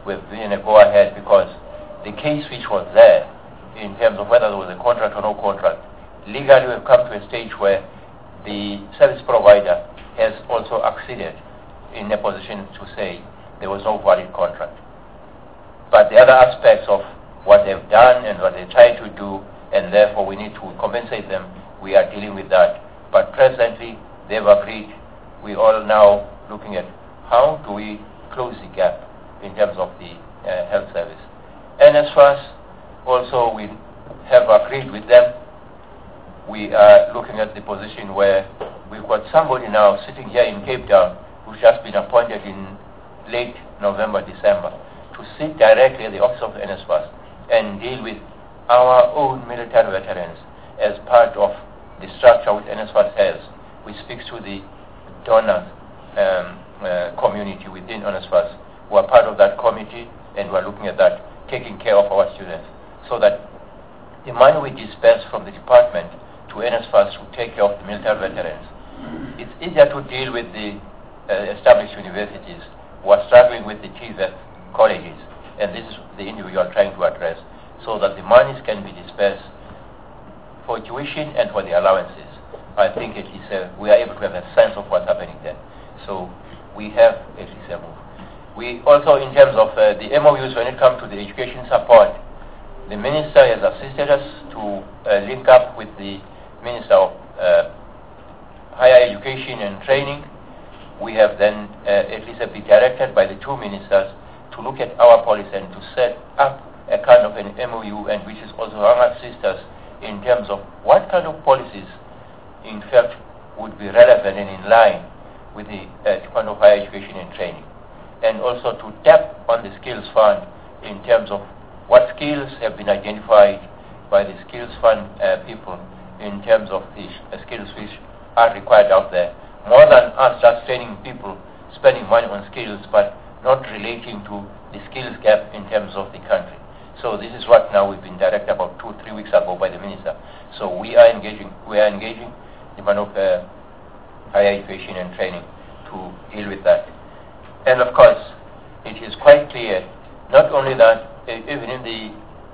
we've been a go-ahead because the case which was there in terms of whether there was a contract or no contract, legally we've come to a stage where the service provider has also acceded in a position to say there was no valid contract. But the other aspects of what they've done and what they try to do, and therefore we need to compensate them, we are dealing with that. But presently, they've agreed. We all now looking at how do we close the gap in terms of the health service. And as far as also we have agreed with them, we are looking at the position where we've got somebody now sitting here in Cape Town who's just been appointed in late November, December, to sit directly at the office of NSFAS and deal with our own military veterans as part of the structure which NSFAS has, which speaks to the donor community within NSFAS, who are part of that committee, and we're looking at that, taking care of our students, so that the money we disperse from the department to NSFAS to take care of the military veterans, it's easier to deal with the established universities who are struggling with the TVET colleges, and this is the individual trying to address, so that the monies can be dispersed for tuition and for the allowances. I think at least we are able to have a sense of what's happening there. So we have at least a move. We also, in terms of the MOUs, when it comes to the education support, the Minister has assisted us to link up with the Minister of Higher Education and Training. We have then at least be directed by the two ministers to look at our policy and to set up a kind of an MOU, and which is also our sisters in terms of what kind of policies, in fact, would be relevant and in line with the Department of Higher Education and Training. And also to tap on the skills fund in terms of what skills have been identified by the skills fund people in terms of the skills which are required out there, more than us just training people, spending money on skills, but not relating to the skills gap in terms of the country. So this is what now we've been directed about 2-3 weeks ago by the Minister. So we are engaging the Department of Higher Education and Training to deal with that. And of course, it is quite clear, not only that, even in the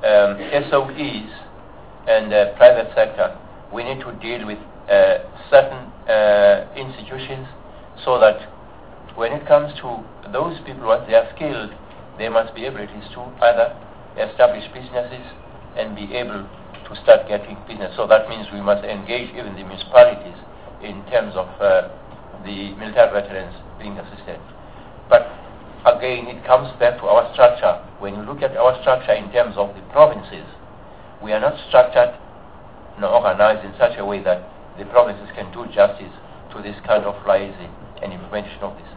SOEs and the private sector, we need to deal with certain institutions, so that when it comes to those people, once they are skilled, they must be able at least to either establish businesses and be able to start getting business. So that means we must engage even the municipalities in terms of the military veterans being assisted. But again, it comes back to our structure. When you look at our structure in terms of the provinces, we are not structured nor organized in such a way that the provinces can do justice to this kind of liaison and implementation of this.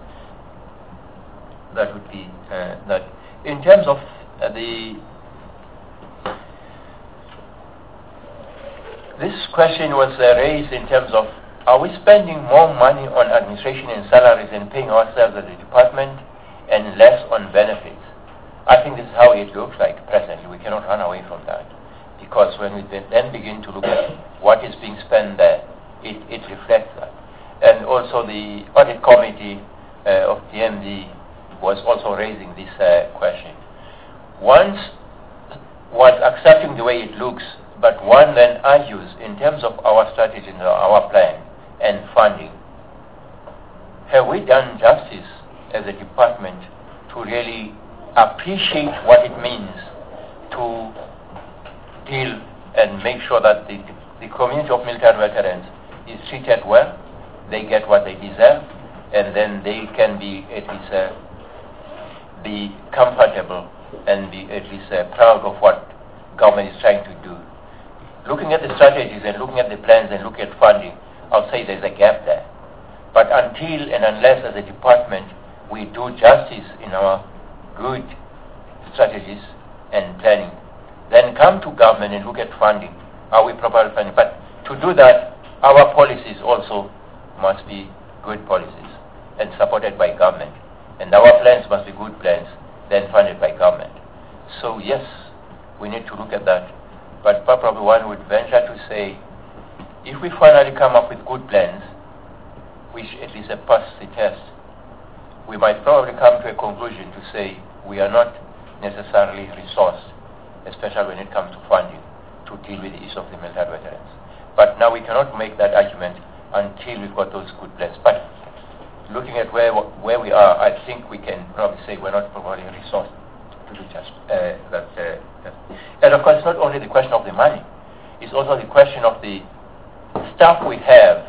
That would be that. In terms of this question was raised in terms of, are we spending more money on administration and salaries and paying ourselves as a department and less on benefits? I think this is how it looks like presently. We cannot run away from that, because when we then begin to look at what is being spent there, it reflects that. And also the audit committee of DMD was also raising this question. Once was accepting the way it looks, but one then argues in terms of our strategy and our plan and funding, have we done justice as a department to really appreciate what it means to deal and make sure that the community of military veterans is treated well, they get what they deserve, and then they can be at least be comfortable and be at least proud of what government is trying to do. Looking at the strategies and looking at the plans and looking at funding, I'll say there's a gap there. But until and unless as a department we do justice in our good strategies and planning, then come to government and look at funding. Are we properly funded? But to do that, our policies also must be good policies and supported by government. And our plans must be good plans, then funded by government. So yes, we need to look at that. But probably one would venture to say, if we finally come up with good plans, which at least pass the test, we might probably come to a conclusion to say we are not necessarily resourced, especially when it comes to funding, to deal with the issue of the military veterans. But now we cannot make that argument until we've got those good plans. But looking at where we are, I think we can probably say we're not properly resourced to do just that. And of course, it's not only the question of the money, it's also the question of the staff we have,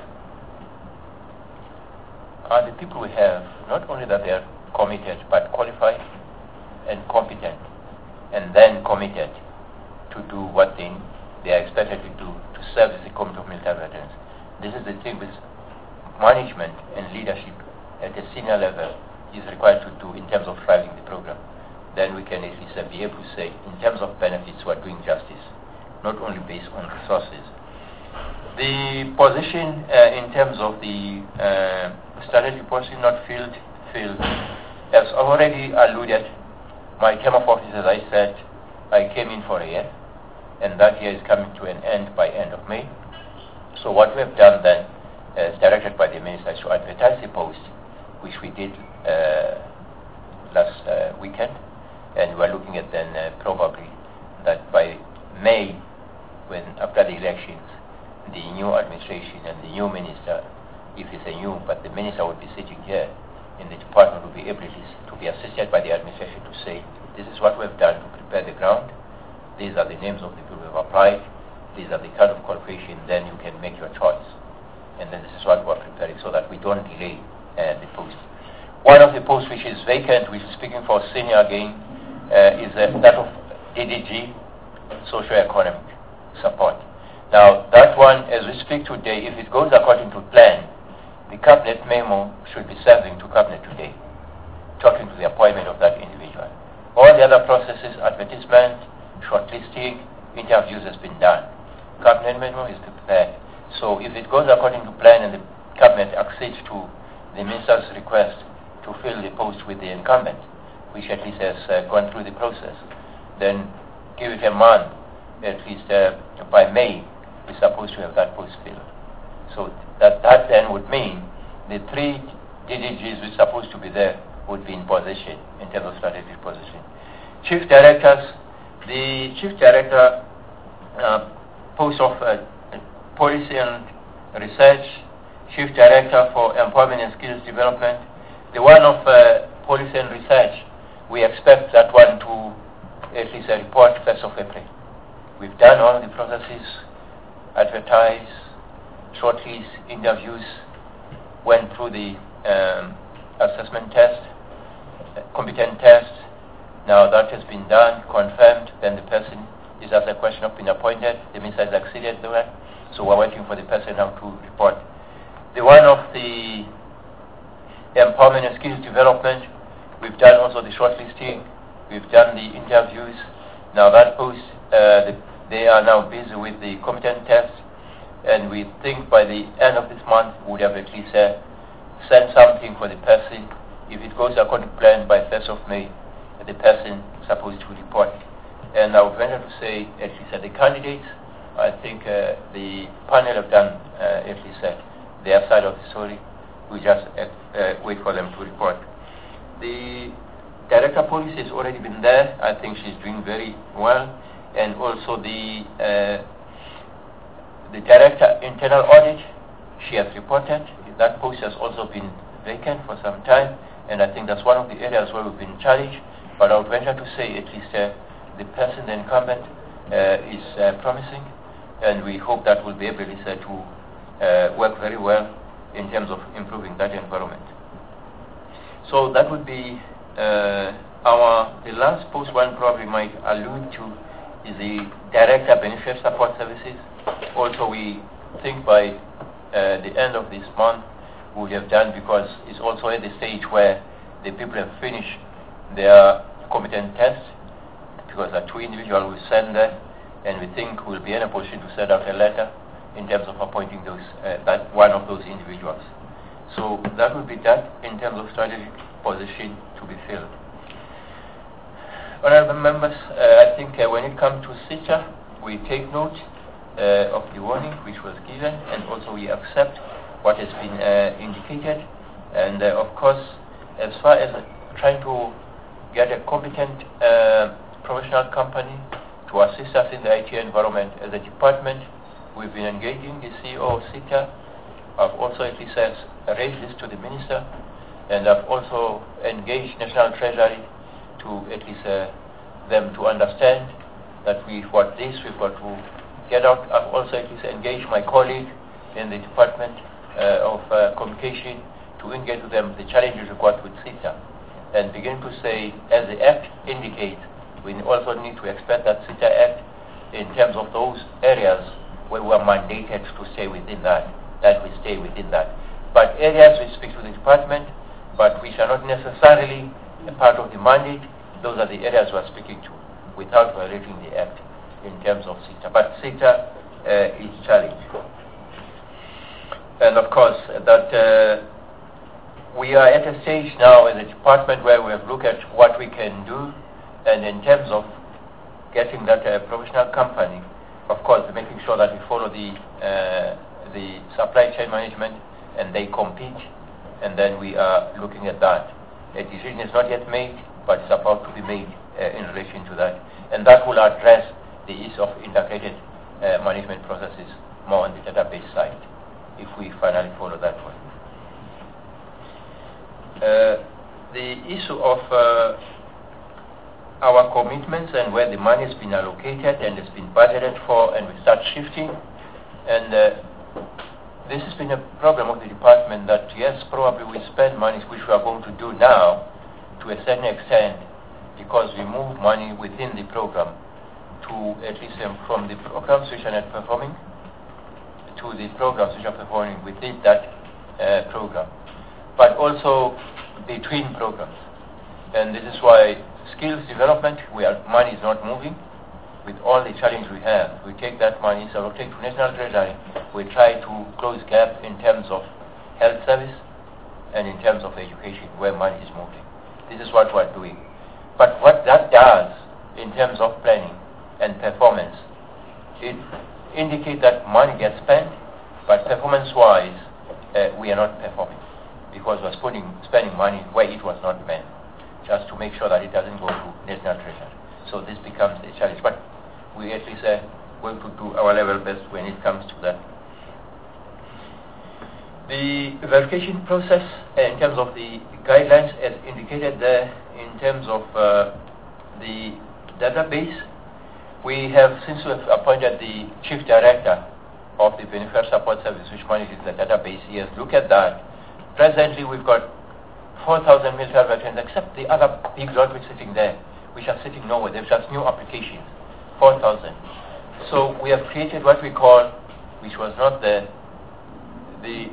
and the people we have, not only that they are committed, but qualified and competent, and then committed to do what they are expected to do to service the community of military veterans. This is the thing with management and leadership at a senior level is required to do in terms of driving the program. Then we can at least be able to say, in terms of benefits, we're doing justice, not only based on resources. The position in terms of the strategy position not filled, as already alluded, my term of office, as I said, I came in for a year, and that year is coming to an end by end of May. So what we have done then, as directed by the minister, is to advertise the post, which we did last weekend, and we're looking at then probably that by May, when after the elections, the new administration and the new minister, if it's a new, but the minister would be sitting here in the department, will be able to be assisted by the administration to say, this is what we've done to prepare the ground, these are the names of the people who have applied, these are the kind of qualification, then you can make your choice. And then this is what we're preparing so that we don't delay the post. One of the posts which is vacant, which is speaking for senior again, is that of DDG, socio-economic support. Now, that one, as we speak today, if it goes according to plan, the cabinet memo should be serving to cabinet today, talking to the appointment of that individual. All the other processes, advertisement, shortlisting, interviews has been done. Cabinet memo is prepared. So if it goes according to plan and the cabinet accedes to the minister's request to fill the post with the incumbent, which at least has gone through the process, then give it a month, at least by May, we're supposed to have that post filled. So that then would mean the 3 DDGs which are supposed to be there would be in position, in terms of strategic position. Chief directors, the chief director post of policy and research, chief director for employment and skills development, the one of policy and research, we expect that one to at least report 1st of April. We've done all the processes, advertise, shortlist, interviews, went through the assessment test, competent test. Now that has been done, confirmed, then the person is asked a question of being appointed. The minister has acceded to that, so we're waiting for the person now to report. The one of the empowerment and skills development, we've done also the shortlisting, we've done the interviews. Now that post, they are now busy with the competent test, and we think by the end of this month we would have at least sent something for the person. If it goes according to plan, by 1st of May, the person is supposed to report. And I would venture to say, at least the candidates, I think the panel have done at least their side of the story. We just wait for them to report. The director of policy has already been there. I think she's doing very well. And also the director internal audit, she has reported. That post has also been vacant for some time, and I think that's one of the areas where we've been challenged. But I would venture to say at least the person, the incumbent, is promising, and we hope that we'll be able to work very well in terms of improving that environment. So that would be the last post one probably might allude to is the Director Beneficiary Support Services. Also, we think by the end of this month we would have done, because it's also at the stage where the people have finished their competent test, because there are 2 individuals we send there, and we think we'll be in a position to send out a letter in terms of appointing those that one of those individuals. So that will be that in terms of strategic position to be filled. Honorable members, I think when it comes to SITA, we take note of the warning which was given, and also we accept what has been indicated. And of course, as far as trying to get a competent professional company to assist us in the IT environment. As a department, we've been engaging the CEO of SITA. I've also at least raised this to the minister, and I've also engaged National Treasury to at least them to understand that we've got to get out. I've also at least engaged my colleague in the Department of Communication to engage with them the challenges we've got with SITA, and begin to say, as the Act indicates, we also need to expect that SITA Act in terms of those areas where we are mandated to stay within that we stay within that. But areas we speak to the department, but which are not necessarily a part of the mandate, those are the areas we are speaking to without violating the Act in terms of SITA. But SITA is challenged. And of course, that we are at a stage now in the department where we have looked at what we can do, and in terms of getting that professional company, of course, making sure that we follow the supply chain management and they compete, and then we are looking at that. A decision is not yet made, but it's about to be made in relation to that. And that will address the issue of integrated management processes more on the database side, if we finally follow that one. The issue of our commitments and where the money has been allocated and has been budgeted for, and we start shifting. And this has been a problem of the department that, yes, probably we spend money, which we are going to do now, to a certain extent, because we move money within the program to at least from the programs which are not performing to the programs which are performing within that program, but also between programs. And this is why skills development, money is not moving. With all the challenge we have, we take that money, so we'll take to National Treasury, we try to close gap in terms of health service and in terms of education, where money is moving. This is what we're doing. But what that does in terms of planning and performance, it indicates that money gets spent, but performance-wise, we are not performing, because we're spending money where it was not meant, just to make sure that it doesn't go to National Treasury. So this becomes a challenge. But we at least are going to do our level best when it comes to that. The verification process, in terms of the guidelines, as indicated there, in terms of the database, we have, since we have appointed the Chief Director of the Beneficiary Support Service, which manages the database, he has looked at that. Presently, we've got 4,000 military veterans, except the other big lot which sitting there, which are sitting nowhere. They're just new applications, 4,000. So we have created what we call, which was not there, the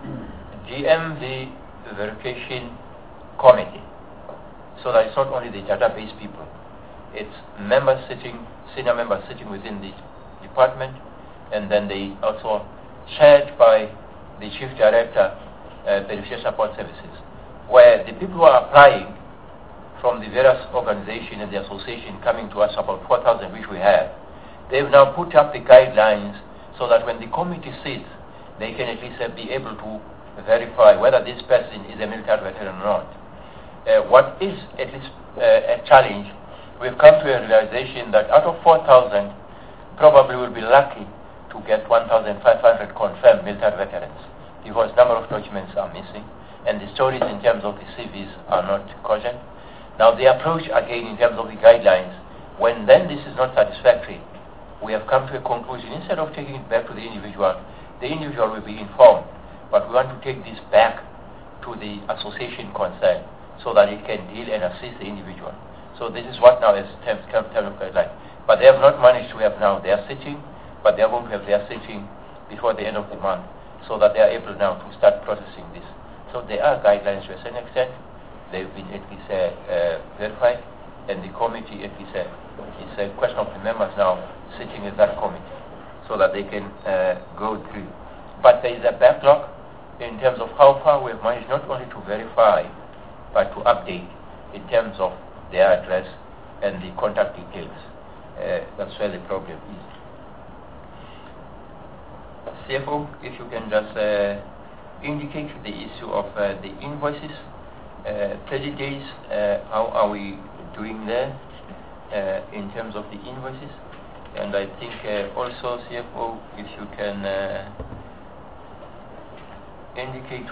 GMV verification committee. So that it's not only the database people, it's members sitting, senior members sitting within the department, and then they also chaired by the Chief Director, Beneficiary Support Services, where the people who are applying from the various organizations and the association coming to us, about 4,000 which we have, they've now put up the guidelines so that when the committee sits, they can at least be able to verify whether this person is a military veteran or not. What is at least a challenge, we've come to a realization that out of 4,000, probably we'll be lucky to get 1,500 confirmed military veterans, because number of documents are missing, and the stories in terms of the CVs are not cogent. Now the approach again in terms of the guidelines, when then this is not satisfactory, we have come to a conclusion. Instead of taking it back to the individual will be informed, but we want to take this back to the association concerned so that it can deal and assist the individual. So this is what now is terms of guideline. But they have not managed to have now their sitting, but they are going to have their sitting before the end of the month, so that they are able now to start processing this. So there are guidelines to a certain extent. They've been at least verified, and the committee at least it's a question of the members now sitting in that committee so that they can go through. But there is a backlog in terms of how far we've managed not only to verify, but to update in terms of their address and the contact details. That's where the problem is. CFO, if you can just indicate the issue of the invoices, 30 days, how are we doing there in terms of the invoices. And I think also CFO, if you can indicate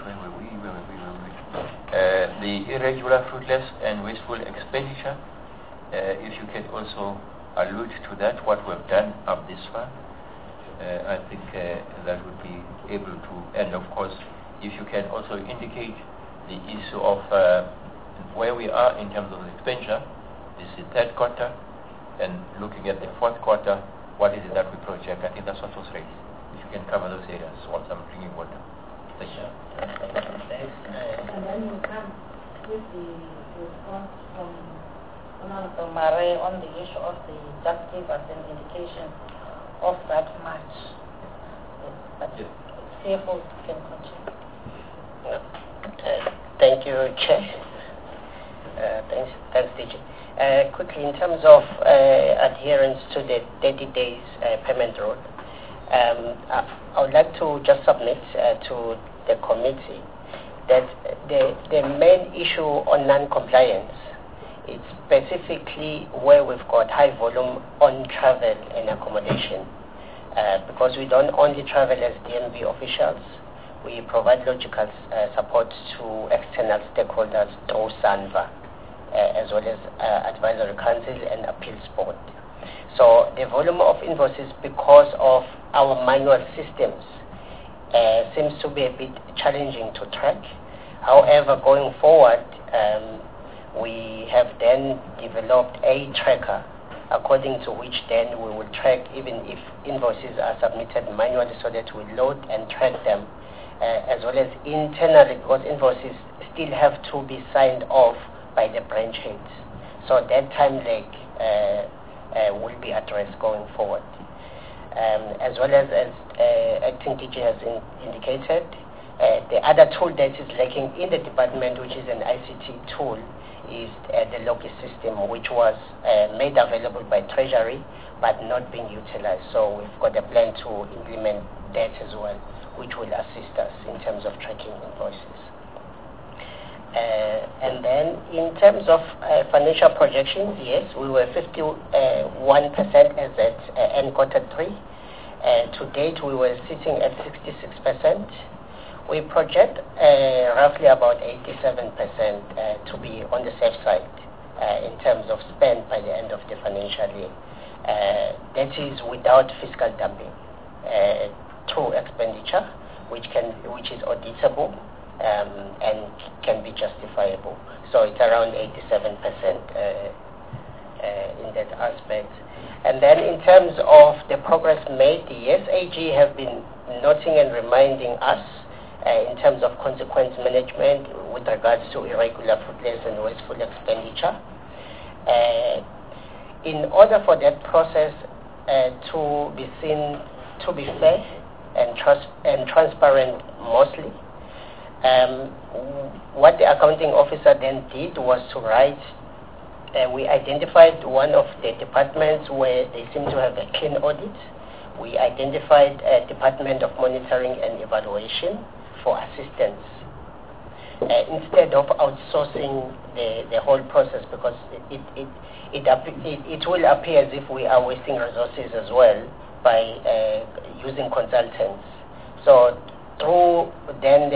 the irregular, fruitless and wasteful expenditure. If you can also allude to that, what we've done up this far. I think that would be able to, and of course, if you can also indicate the issue of where we are in terms of the expenditure. This is third quarter, and looking at the fourth quarter, what is it that we project? I think that's what was raised. If you can cover those areas while I'm drinking water. Thank you. Thanks. And then we'll come with the response from Honorable Mare on the issue of the just give us an indication of that much. Yes, but CFO can continue. Thank you, Chair. Thanks, DG. Quickly, in terms of adherence to the 30 days payment rule, I would like to just submit to the committee that the main issue on non-compliance is specifically where we've got high volume on travel and accommodation, because we don't only travel as DNB officials, we provide logical support to external stakeholders through SANVA, as well as Advisory Council and Appeals Board. So the volume of invoices, because of our manual systems, seems to be a bit challenging to track. However, going forward, we have then developed a tracker according to which then we will track even if invoices are submitted manually, so that we load and track them, as well as internally, because invoices still have to be signed off by the branch heads. So that time lag will be addressed going forward. As well as Acting DG has indicated, the other tool that is lacking in the department, which is an ICT tool, is the Loki system, which was made available by Treasury but not being utilized. So we've got a plan to implement that as well, which will assist us in terms of tracking invoices. And then in terms of financial projections, yes, we were 51% as at end quarter 3. To date, we were sitting at 66%. We project roughly about 87% to be on the safe side in terms of spend by the end of the financial year. That is without fiscal dumping, true expenditure, which is auditable and can be justifiable. So it's around 87% in that aspect. And then in terms of the progress made, the SAG have been noting and reminding us in terms of consequence management with regards to irregular, fruitless and wasteful expenditure. In order for that process to be seen to be fair and transparent mostly, what the accounting officer then did was to write, we identified one of the departments where they seem to have a clean audit. We identified a Department of Monitoring and Evaluation for assistance, instead of outsourcing the whole process, because it will appear as if we are wasting resources as well by using consultants. So through then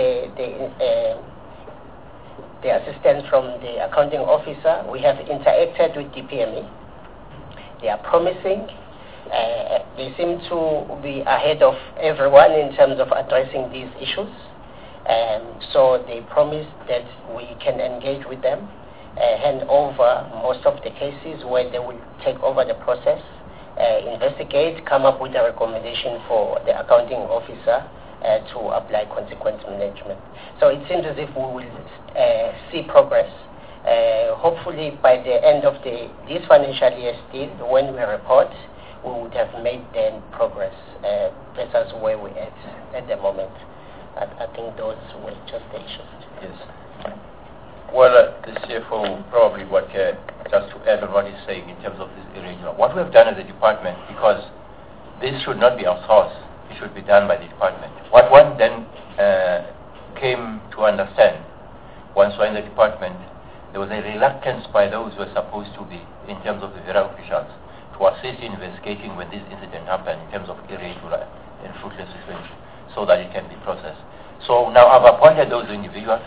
the assistance from the accounting officer, we have interacted with DPME. They are promising. They seem to be ahead of everyone in terms of addressing these issues. So they promised that we can engage with them, hand over most of the cases where they will take over the process, investigate, come up with a recommendation for the accounting officer to apply consequence management. So it seems as if we will see progress. Hopefully by the end of this financial year still, when we report, we would have made then progress versus where we are at the moment. I think those were just the issues. Yes. Well, the CFO probably just to add on what he's saying in terms of this irregular. What we have done as a department, because this should not be outsourced, it should be done by the department. What one then came to understand once we're in the department, there was a reluctance by those who were supposed to be, in terms of the federal officials, to assist in investigating when this incident happened in terms of irregular and fruitless suspension, so that it can be processed. So now I've appointed those individuals.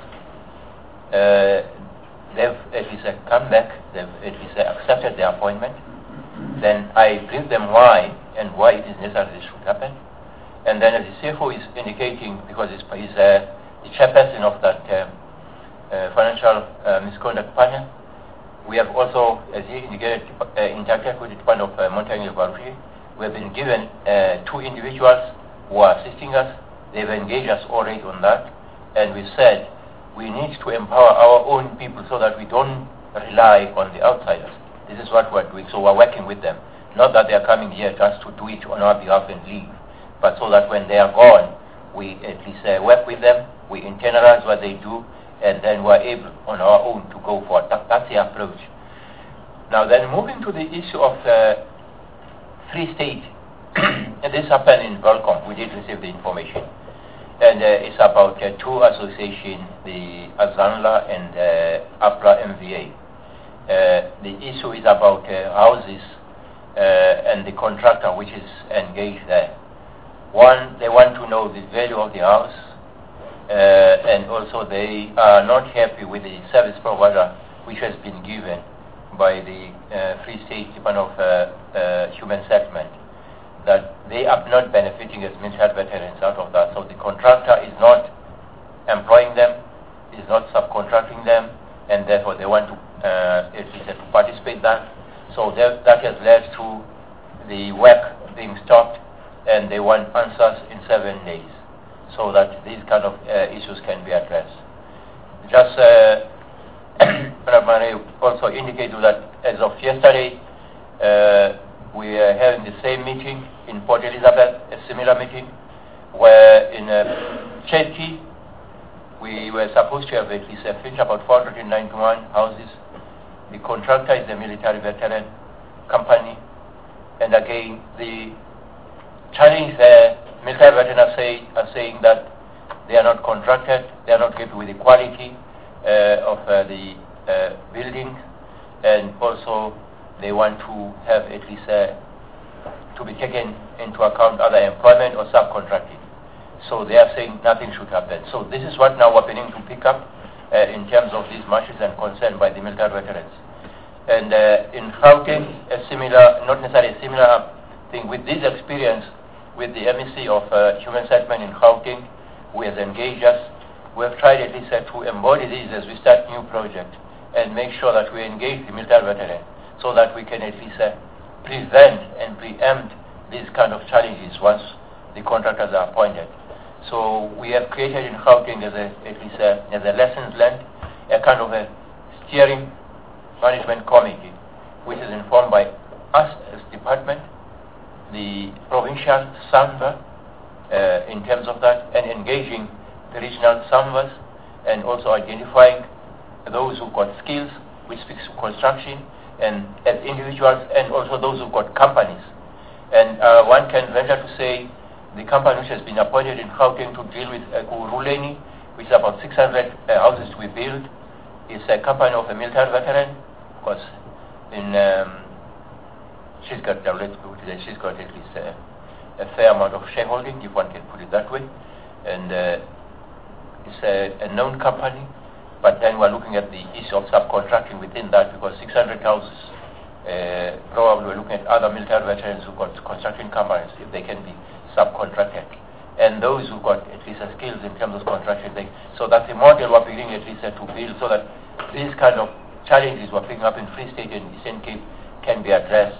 They've at least come back, they've at least accepted their appointment. Then I brief them why and why it is necessary this should happen. And then as the CFO is indicating, because he's the chairperson of that financial misconduct panel, we have also, as he indicated, interacted with the Department of Monitoring and Evaluation. We have been given 2 individuals who are assisting us. They've engaged us already on that. And we said we need to empower our own people so that we don't rely on the outsiders. This is what we're doing. So we're working with them. Not that they're coming here just to do it on our behalf and leave, but so that when they are gone, we at least work with them, we internalize what they do, and then we're able on our own to go forward. That's the approach. Now then, moving to the issue of Free State, and this happened in Volcom. We did receive the information. And it's about 2 associations, the Azanla and APRA MVA. The issue is about houses and the contractor which is engaged there. One, they want to know the value of the house, and also they are not happy with the service provider which has been given by the Free State Department of Human Settlement, that they are not benefiting as mental health veterans out of that. So the contractor is not employing them, is not subcontracting them, and therefore they want to at least to participate in that. So that has led to the work being stopped, and they want answers in 7 days so that these kind of issues can be addressed. Just also indicate that as of yesterday, we are having the same meeting in Port Elizabeth, a similar meeting, where in Turkey we were supposed to have at least finished about 491 houses. The contractor is the military veteran company, and again the challenge there, military veterans are saying that they are not contracted, they are not happy with the quality of the building, and also they want to have at least to be taken into account other employment or subcontracting. So they are saying nothing should happen. So this is what now we're beginning to pick up in terms of these matters and concern by the military veterans. And in Gauteng, a similar, not necessarily a similar thing, with this experience with the MEC of Human Settlement in Gauteng, who has engaged us, we have tried at least to embody these as we start new projects and make sure that we engage the military veteran so that we can at least prevent and preempt these kind of challenges once the contractors are appointed. So we have created in Gauteng as a lessons learned, a kind of a steering management committee, which is informed by us as department, the provincial SAMVA in terms of that, and engaging the regional SAMVAs, and also identifying those who've got skills, which speaks to construction, and as individuals, and also those who've got companies. And one can venture to say the company which has been appointed in Gauteng to deal with Kuruleni, which is about 600 houses to be built, is a company of a military veteran, because in she's got at least a fair amount of shareholding, if one can put it that way, and it's a known company. But then we're looking at the issue of subcontracting within that, because 600 houses, probably we're looking at other military veterans who've got construction companies, if they can be subcontracted. And those who've got at least skills in terms of construction. So that's the model we're beginning at least to build, so that these kind of challenges we're picking up in Free State and Eastern Cape can be addressed.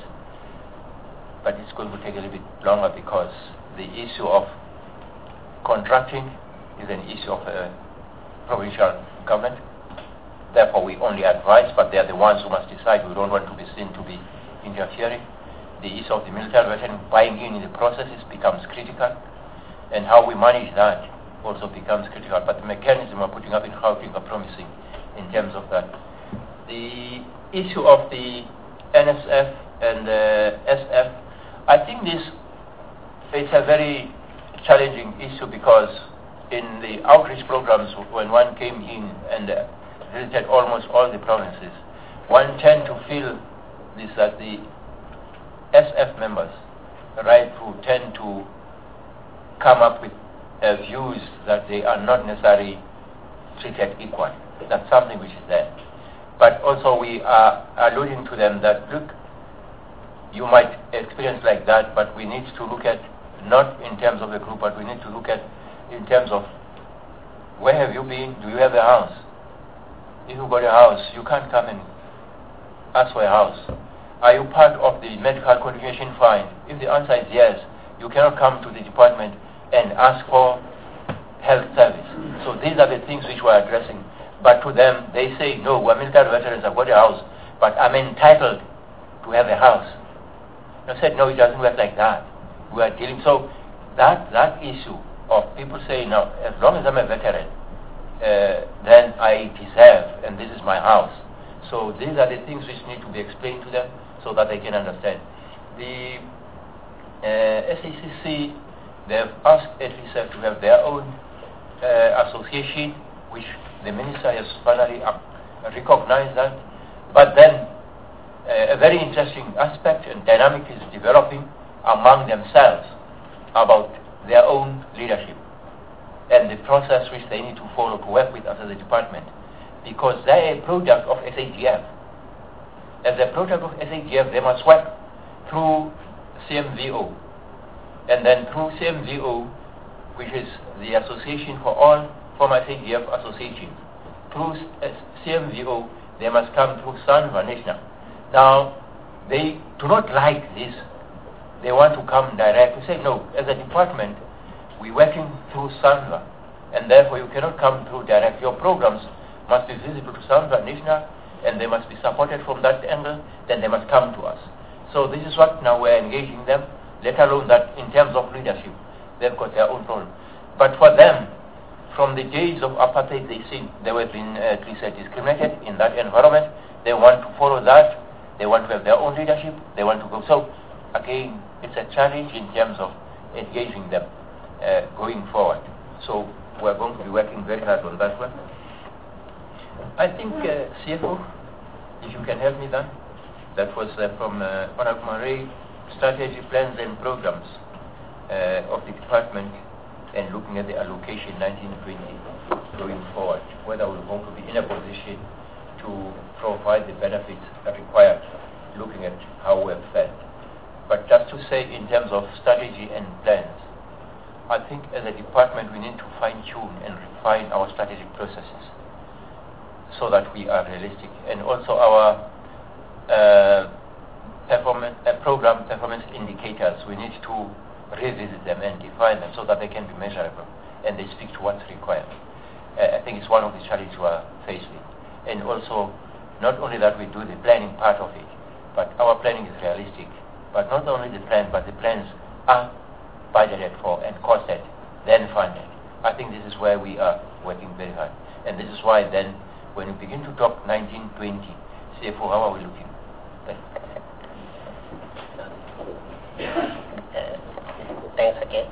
But it's going to take a little bit longer, because the issue of contracting is an issue of provincial government. Therefore, we only advise, but they are the ones who must decide. We don't want to be seen to be interfering. The issue of the military veteran buying in the processes becomes critical, and how we manage that also becomes critical. But the mechanism we're putting up in Gauteng are promising in terms of that. The issue of the NSF and the SF, I think this is a very challenging issue, because in the outreach programs, when one came in and visited almost all the provinces, one tend to feel this, that the SF members right through tend to come up with views that they are not necessarily treated equally. That's something which is there. But also we are alluding to them that, look, you might experience like that, but we need to look at, not in terms of a group, but we need to look at in terms of where have you been? Do you have a house? If you've got a house, you can't come and ask for a house. Are you part of the medical contribution fund? If the answer is yes, you cannot come to the department and ask for health service. So these are the things which we're addressing. But to them, they say, no, we're military veterans, I've got a house, but I'm entitled to have a house. I said, no, it doesn't work like that. We are dealing, so that issue of people saying, now, as long as I'm a veteran, then I deserve, and this is my house. So these are the things which need to be explained to them so that they can understand. The SACC, they've asked ATSF to have their own association, which the minister has finally recognized that. But then a very interesting aspect and dynamic is developing among themselves about their own leadership and the process which they need to follow to work with us as a department, because they're a product of SAGF. As a product of SAGF, they must work through CMVO, and then through CMVO, which is the association for all former SAGF associations. Through CMVO, they must come through SANVA National. Now, they do not like this. They want to come direct. We say, no, as a department, we're working through SANVA, and therefore you cannot come through direct. Your programs must be visible to SANVA National, and they must be supported from that angle, then they must come to us. So this is what now we're engaging them, let alone that in terms of leadership, they've got their own problem. But for them, from the days of apartheid, they see they were being discriminated in that environment. They want to follow that. They want to have their own leadership. They want to go. So, again, it's a challenge in terms of engaging them going forward. So we're going to be working very hard on that one. I think CFO, if you can help me then. That was from Honorable Murray, strategy plans and programs of the department, and looking at the allocation 1920 going forward, whether we're going to be in a position to provide the benefits required, looking at how we've fared. But just to say, in terms of strategy and plans, I think as a department we need to fine-tune and refine our strategic processes so that we are realistic. And also our program performance indicators, we need to revisit them and define them so that they can be measurable and they speak to what's required. I think it's one of the challenges we are faced with. And also, not only that we do the planning part of it, but our planning is realistic. But not only the plan, but the plans are budgeted for and costed, then funded. I think this is where we are working very hard. And this is why then, when we begin to talk 1920, CFO, how are we looking? Thanks again.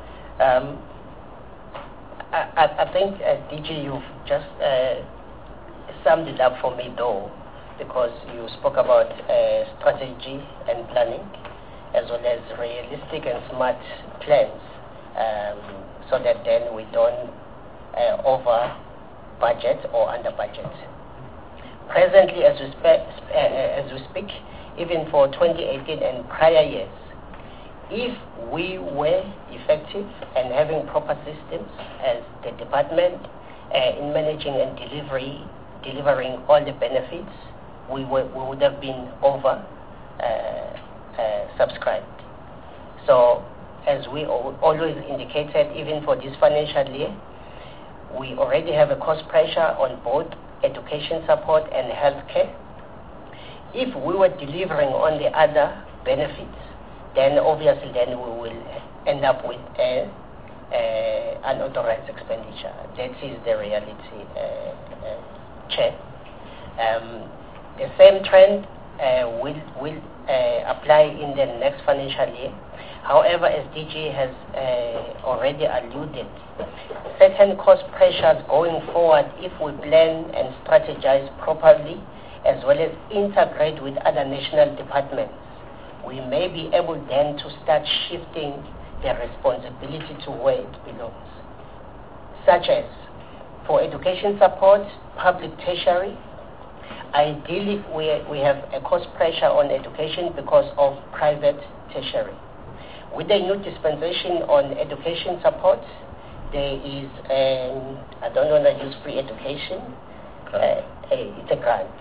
I think, DG, you've just summed it up for me though, because you spoke about strategy and planning, as well as realistic and smart plans, so that then we don't over budget or under budget. Presently, as we speak, even for 2018 and prior years, if we were effective and having proper systems as the department in managing and delivering all the benefits, we would have been over subscribed. So as we always indicated, even for this financial year, we already have a cost pressure on both education support and healthcare. If we were delivering on the other benefits, then obviously then we will end up with unauthorized expenditure. That is the reality, Chair. The same trend will apply in the next financial year. However, as DG has already alluded, certain cost pressures going forward, if we plan and strategize properly, as well as integrate with other national departments, we may be able then to start shifting the responsibility to where it belongs, such as for education support, public tertiary. Ideally, we have a cost pressure on education because of private tertiary. With the new dispensation on education support, there is, I don't want to use free education, it's a grant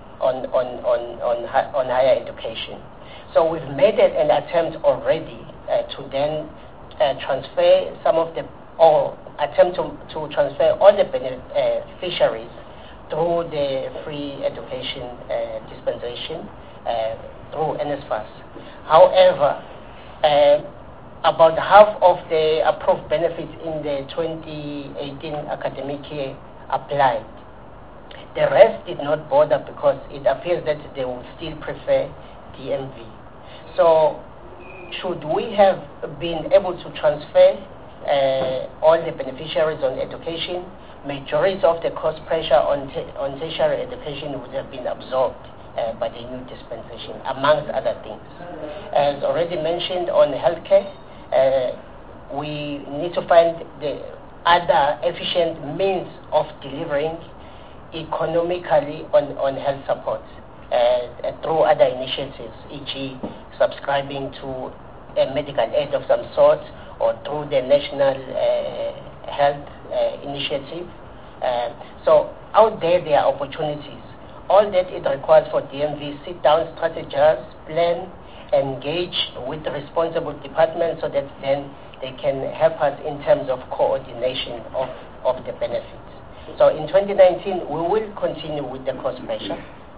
on higher education. So we've made an attempt already to then transfer some of the, or attempt to transfer all the beneficiaries through the free education dispensation through NSFAS. However, about half of the approved benefits in the 2018 academic year applied. The rest did not bother because it appears that they will still prefer DMV. So should we have been able to transfer all the beneficiaries on education, majority of the cost pressure on tertiary education would have been absorbed by the new dispensation, amongst other things. As already mentioned on healthcare, we need to find the other efficient means of delivering economically on health support through other initiatives, e.g. subscribing to a medical aid of some sort, or through the National Health Initiative. So out there are opportunities. All that it requires for DMV, sit down, strategize, plan, engage with the responsible departments so that then they can help us in terms of coordination of the benefits. So in 2019, we will continue with the cost pressure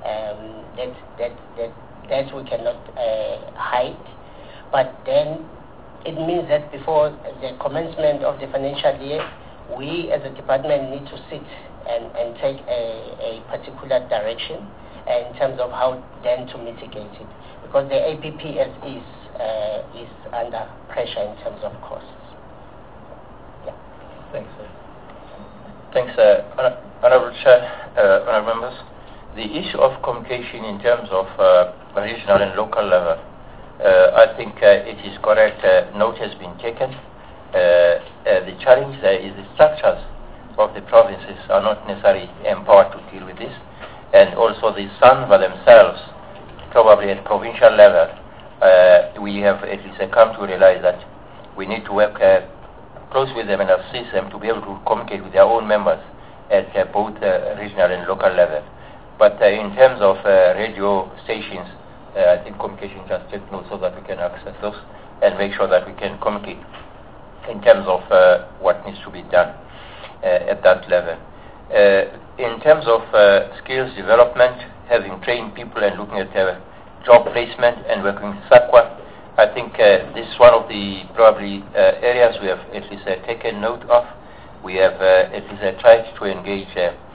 that we cannot hide. But then it means that before the commencement of the financial year, we as a department need to sit and take a particular direction in terms of how then to mitigate it. Because the APP as is under pressure in terms of costs. Yeah. Thanks, sir. Thanks, Honorable Chair, Honorable Members. The issue of communication in terms of regional and local level, I think it is correct. Note has been taken. The challenge there is the structures of the provinces are not necessarily empowered to deal with this, and also the SANVA themselves, probably at provincial level, we have at least come to realize that we need to work close with them and assist them to be able to communicate with their own members at both regional and local level. But in terms of radio stations, I think communication just take note so that we can access those and make sure that we can communicate in terms of what needs to be done at that level. In terms of skills development, having trained people and looking at job placement and working with SAQA, I think this is one of the probably areas we have at least taken note of. We have at least tried to engage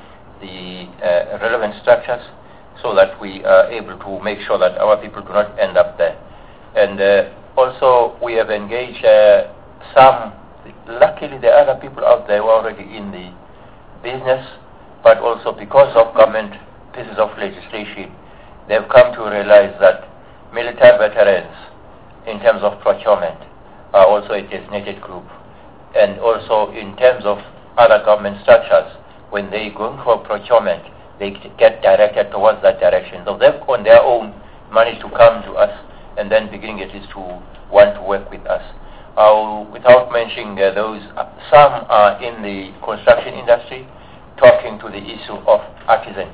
the relevant structures so that we are able to make sure that our people do not end up there. And also we have engaged some, luckily there are other people out there who are already in the business, but also because of government pieces of legislation, they've come to realize that military veterans in terms of procurement are also a designated group. And also in terms of other government structures, when they go for procurement, they get directed towards that direction. So they've on their own managed to come to us and then beginning at least to want to work with us. Without mentioning those, some are in the construction industry talking to the issue of artisan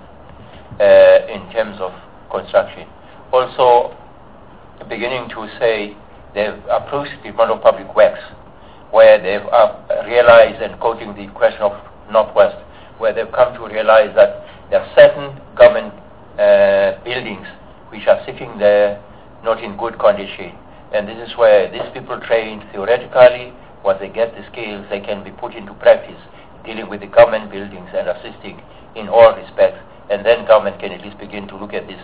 in terms of construction. Also beginning to say they've approached the Department of Public Works where they've realized, and quoting the question of Northwest, where they've come to realize that there are certain government buildings which are sitting there not in good condition. And this is where these people trained theoretically, once they get the skills, they can be put into practice, dealing with the government buildings and assisting in all respects. And then government can at least begin to look at this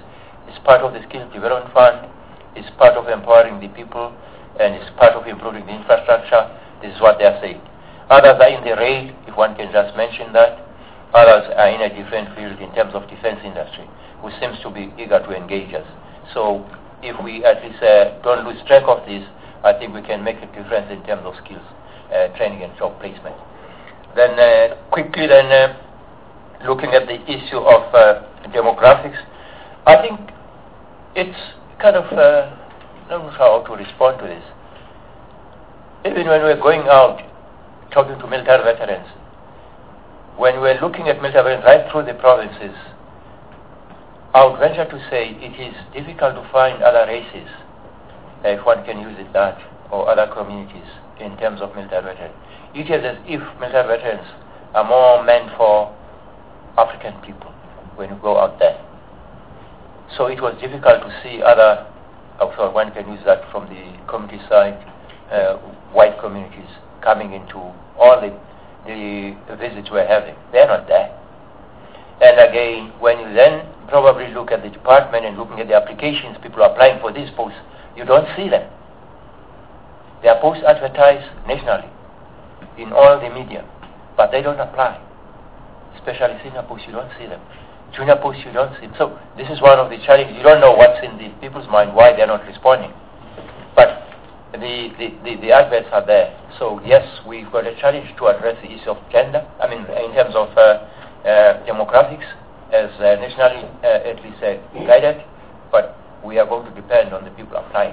It's part of the Skills Development Fund. It's part of empowering the people, and it's part of improving the infrastructure. This is what they are saying. Others are in the rail, if one can just mention that. Others are in a different field in terms of defense industry, who seems to be eager to engage us. So if we at least don't lose track of this, I think we can make a difference in terms of skills, training and job placement. Then quickly looking at the issue of demographics, I think it's kind of, I don't know how to respond to this. Even when we're going out talking to military veterans, when we're looking at military veterans right through the provinces, I would venture to say it is difficult to find other races, if one can use it that, or other communities in terms of military veterans. It is as if military veterans are more meant for African people when you go out there. So it was difficult to see other, so one can use that from the community side, white communities coming into all the visits we're having. They're not there. And again, when you then probably look at the department and looking at the applications people are applying for these posts, you don't see them. They are posts advertised nationally in all the media, but they don't apply. Especially senior posts, you don't see them. Junior posts, you don't see them. So this is one of the challenges. You don't know what's in the people's mind, why they're not responding. But the adverts are there. So yes, we've got a challenge to address the issue of gender, in terms of demographics, as nationally at least guided, but we are going to depend on the people applying.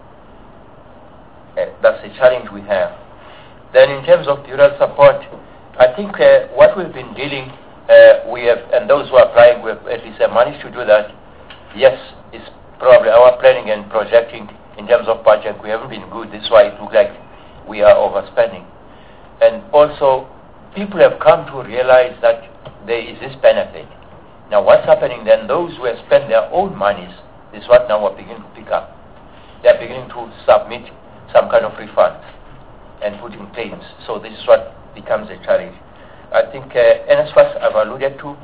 That's the challenge we have. Then in terms of bureau support, I think what we've been dealing, we have, and those who are applying, we have at least managed to do that. Yes, it's probably our planning and projecting in terms of budget, we haven't been good. This is why it looks like we are overspending. And also, people have come to realize that there is this benefit. Now what's happening then, those who have spent their own monies, this is what now we're beginning to pick up. They're beginning to submit some kind of refunds and put in claims. So this is what becomes a challenge. I think NSFAS I've alluded to.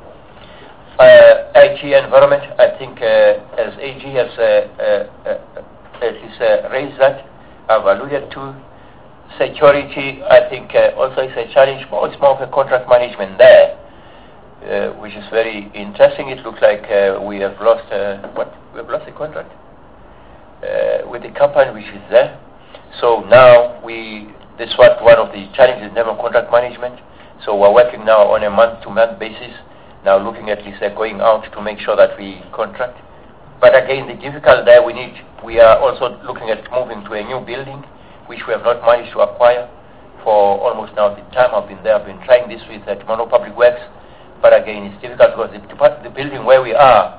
IT environment, I think as AG has at least raised that, I've alluded to. Security, I think also is a challenge, but it's more of a contract management there, which is very interesting. It looks like we have lost we've lost a contract with the company which is there. So now this is one of the challenges in terms of contract management. So we're working now on a month-to-month basis, now looking at least going out to make sure that we contract. But again, the difficulty there we are also looking at moving to a new building, which we have not managed to acquire for almost now the time I've been there. I've been trying this with Tomorrow Public Works, but again, it's difficult because the building where we are,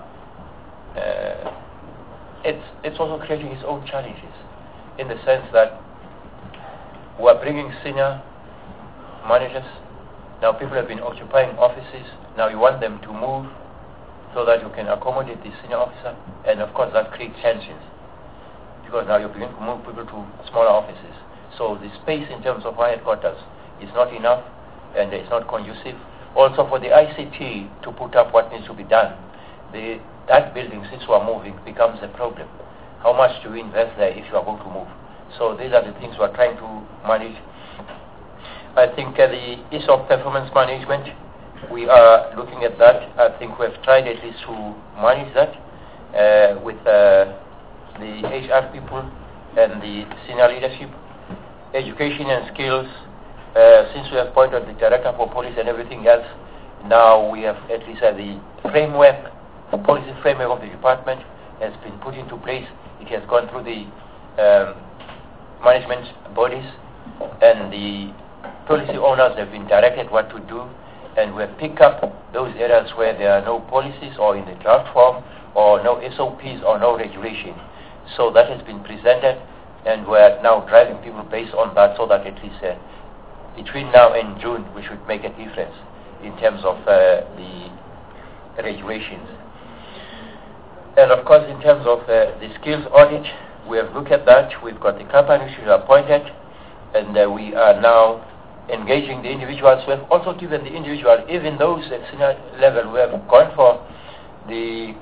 it's also creating its own challenges, in the sense that we're bringing senior managers. Now people have been occupying offices. Now you want them to move so that you can accommodate the senior officer, and of course that creates tensions, because now you're beginning to move people to smaller offices. So the space in terms of our headquarters is not enough, and it's not conducive. Also for the ICT to put up what needs to be done, that building, since we're moving, becomes a problem. How much do we invest there if you are going to move? So these are the things we're trying to manage. I think the issue of performance management, we are looking at that. I think we've tried at least to manage that with the HR people and the senior leadership. Education and skills, since we have appointed the director for police and everything else, now we have at least the framework, the policy framework of the department has been put into place. It has gone through the management bodies, and the policy owners have been directed what to do, and we have picked up those areas where there are no policies or in the draft form, or no SOPs or no regulation. So that has been presented, and we're now driving people based on that, so that at least between now and June we should make a difference in terms of the regulations. And of course, in terms of the skills audit, we have looked at that. We've got the company which is appointed, and we are now engaging the individuals. We have also given the individual, even those at senior level, we have gone for the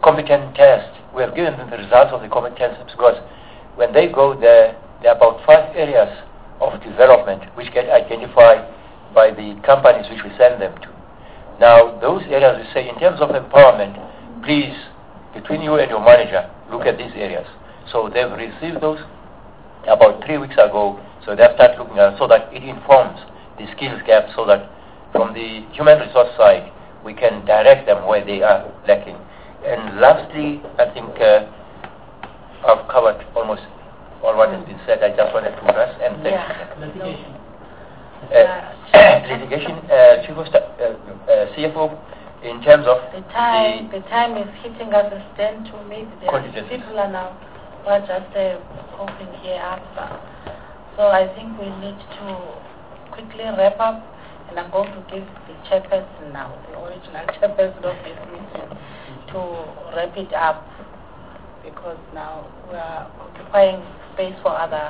competence test. We have given them the results of the competence because when they go there are about 5 areas of development which get identified by the companies which we send them to. Now, those areas we say, in terms of empowerment, please, between you and your manager, look at these areas. So they've received those about 3 weeks ago, so they've started looking at it so that it informs the skills gap so that from the human resource side, we can direct them where they are lacking. And lastly, I think I've covered almost all what has been said. I just wanted to rest and thank you. Litigation, Chief of CFO, in terms of the time is hitting us a stand to meet. People are now just popping here up. So I think we need to quickly wrap up, and I'm going to give the chairperson now, the original chairperson of this meeting, to wrap it up, because now we are occupying space for other.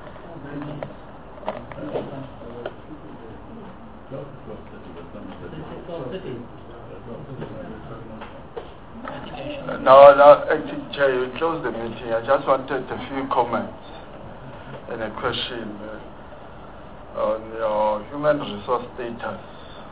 No, Acting Chair, you close the meeting. I just wanted a few comments and a question on your human resource status.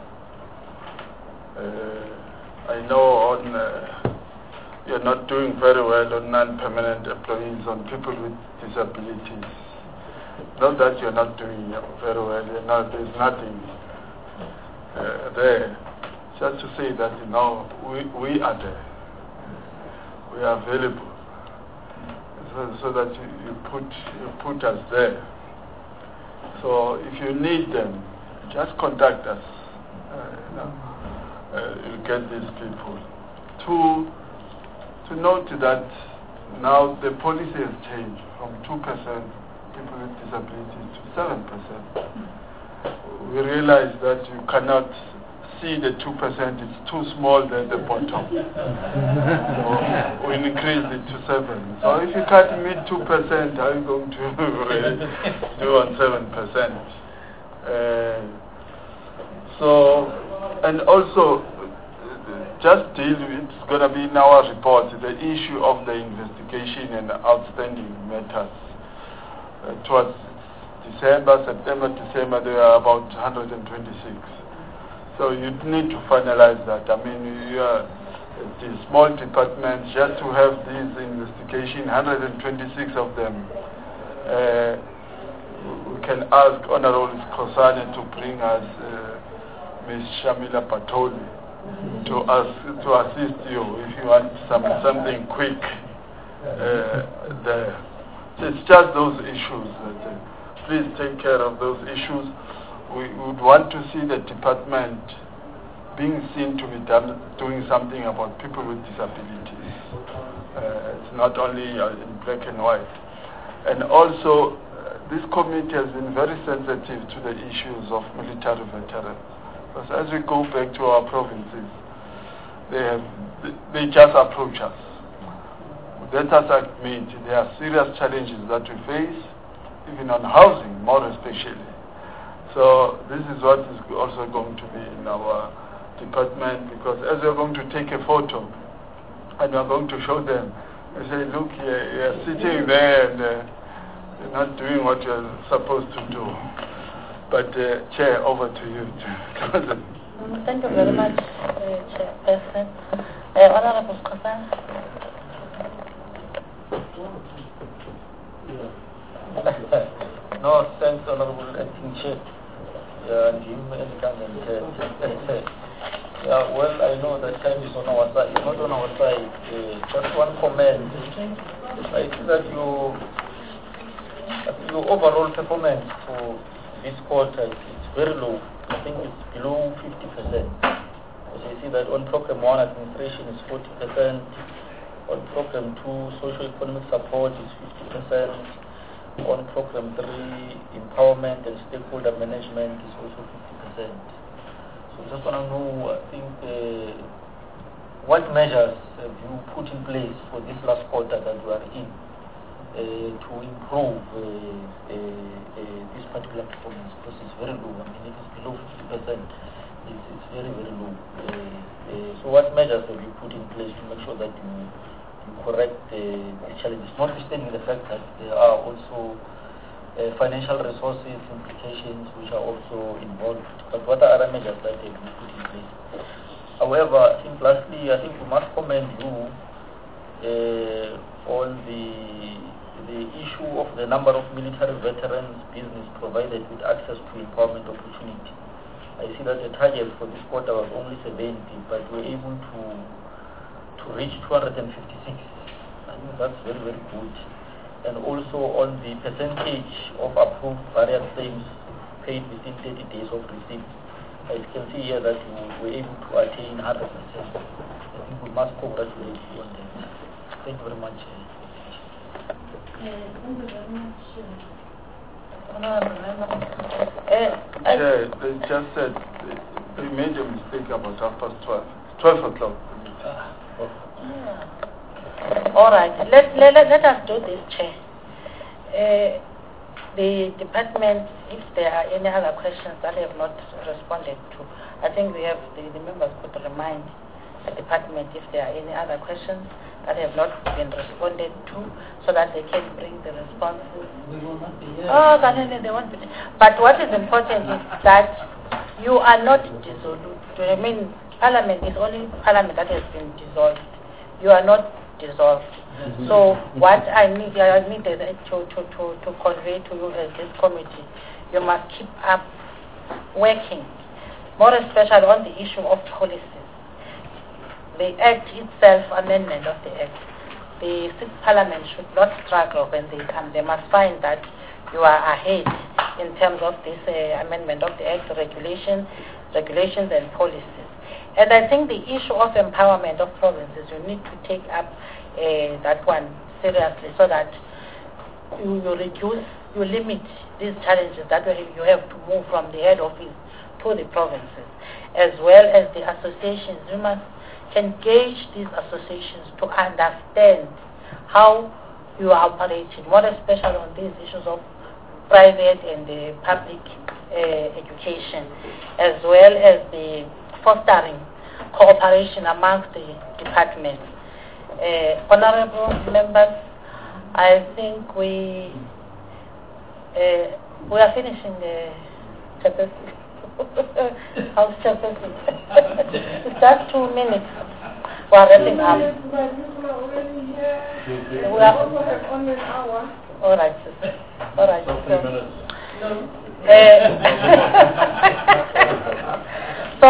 I know you're not doing very well on non-permanent employees, on people with disabilities. Not that you're not doing very well, there's nothing there. Just to say that, we are there. We are available. So that you put us there. So if you need them, just contact us. You'll get these people. To note that now the policy has changed from 2% people with disabilities to 7%. We realize that you cannot see the 2%, it's too small than the bottom. So we increased it to 7%. So if you can't meet 2%, how are you going to do on 7%? And also, just deal with, it's going to be in our report, the issue of the investigation and outstanding matters. Towards September, December, there are about 126. So you need to finalize that. I mean, you are the small department, just to have these investigation, 126 of them. We can ask Honorable Kosane to bring us Ms. Shamila Patoli to assist you if you want something quick there. So it's just those issues. Please take care of those issues. We would want to see the department being seen to be doing something about people with disabilities. It's not only in black and white. And also, this committee has been very sensitive to the issues of military veterans. Because as we go back to our provinces, they just approach us. Let us admit there are serious challenges that we face, even on housing, more especially. So this is what is also going to be in our department, because as we're going to take a photo and we're going to show them, we say, look, you're sitting there and you're not doing what you're supposed to do. But Chair, over to you. Thank you very much, Chairperson. Honorable Kosane. No, thanks, Honorable Acting Chair. Well, I know that time is on our side. Not on our side. Just one comment. I think that your overall performance for this quarter is very low. I think it's below 50%. As you see that on Program 1, administration is 40%. On Program 2, socio-economic support is 50%. On Program 3, empowerment and stakeholder management is also 50%. So just want to know, I think, what measures have you put in place for this last quarter that we are in to improve this particular performance? Because it's very low. I mean, it is below 50%. it's very, very low. So what measures have you put in place to make sure that you correct these challenges, notwithstanding the fact that there are also financial resources implications which are also involved, but what are other measures that have been put in place? However, I think lastly, I think we must commend you on the issue of the number of military veterans business provided with access to employment opportunity. I see that the target for this quarter was only 70, but we were able to reach 256. I think that's very, very good. And also on the percentage of approved various claims paid within 30 days of receipt. As you can see here that you were able to attain 100%. I think we must congratulate you on that. Thank you very much. Thank you very much. They just said they made a mistake about 12:30. 12 o'clock. All right. Let us do this, Chair. The department, if there are any other questions that I have not responded to, I think we have the members could remind the department if there are any other questions that have not been responded to, so that they can bring the responses. We will not be here. Oh, they won't be. But what is important is that you are not dissolved. I mean, Parliament is only Parliament that has been dissolved. You are not dissolved. So what I need to convey to you as this committee, you must keep up working, more especially on the issue of policies. The Act itself, amendment of the Act, the Sixth Parliament should not struggle when they come. They must find that you are ahead in terms of this amendment of the Act, regulations and policies. And I think the issue of empowerment of provinces, you need to take up that one seriously, so that you reduce, you limit these challenges that you have to move from the head office to the provinces, as well as the associations. You must engage these associations to understand how you are operating, more especially on these issues of private and public education, as well as the fostering cooperation amongst the departments. Honorable members, I think we are finishing the chairperson. House chairperson. It's just 2 minutes. We are wrapping up. We are also have only an hour. All right, sister. All right. So 3 minutes. So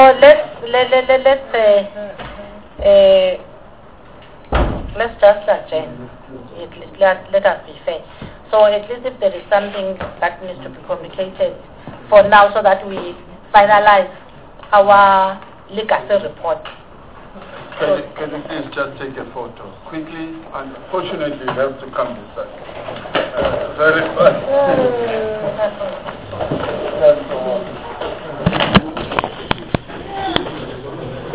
let's just adjourn. Let us be fair. So at least if there is something that needs to be communicated for now, so that we finalize our legacy report. Can you please just take a photo quickly? Unfortunately, you have to come this side. Very fast.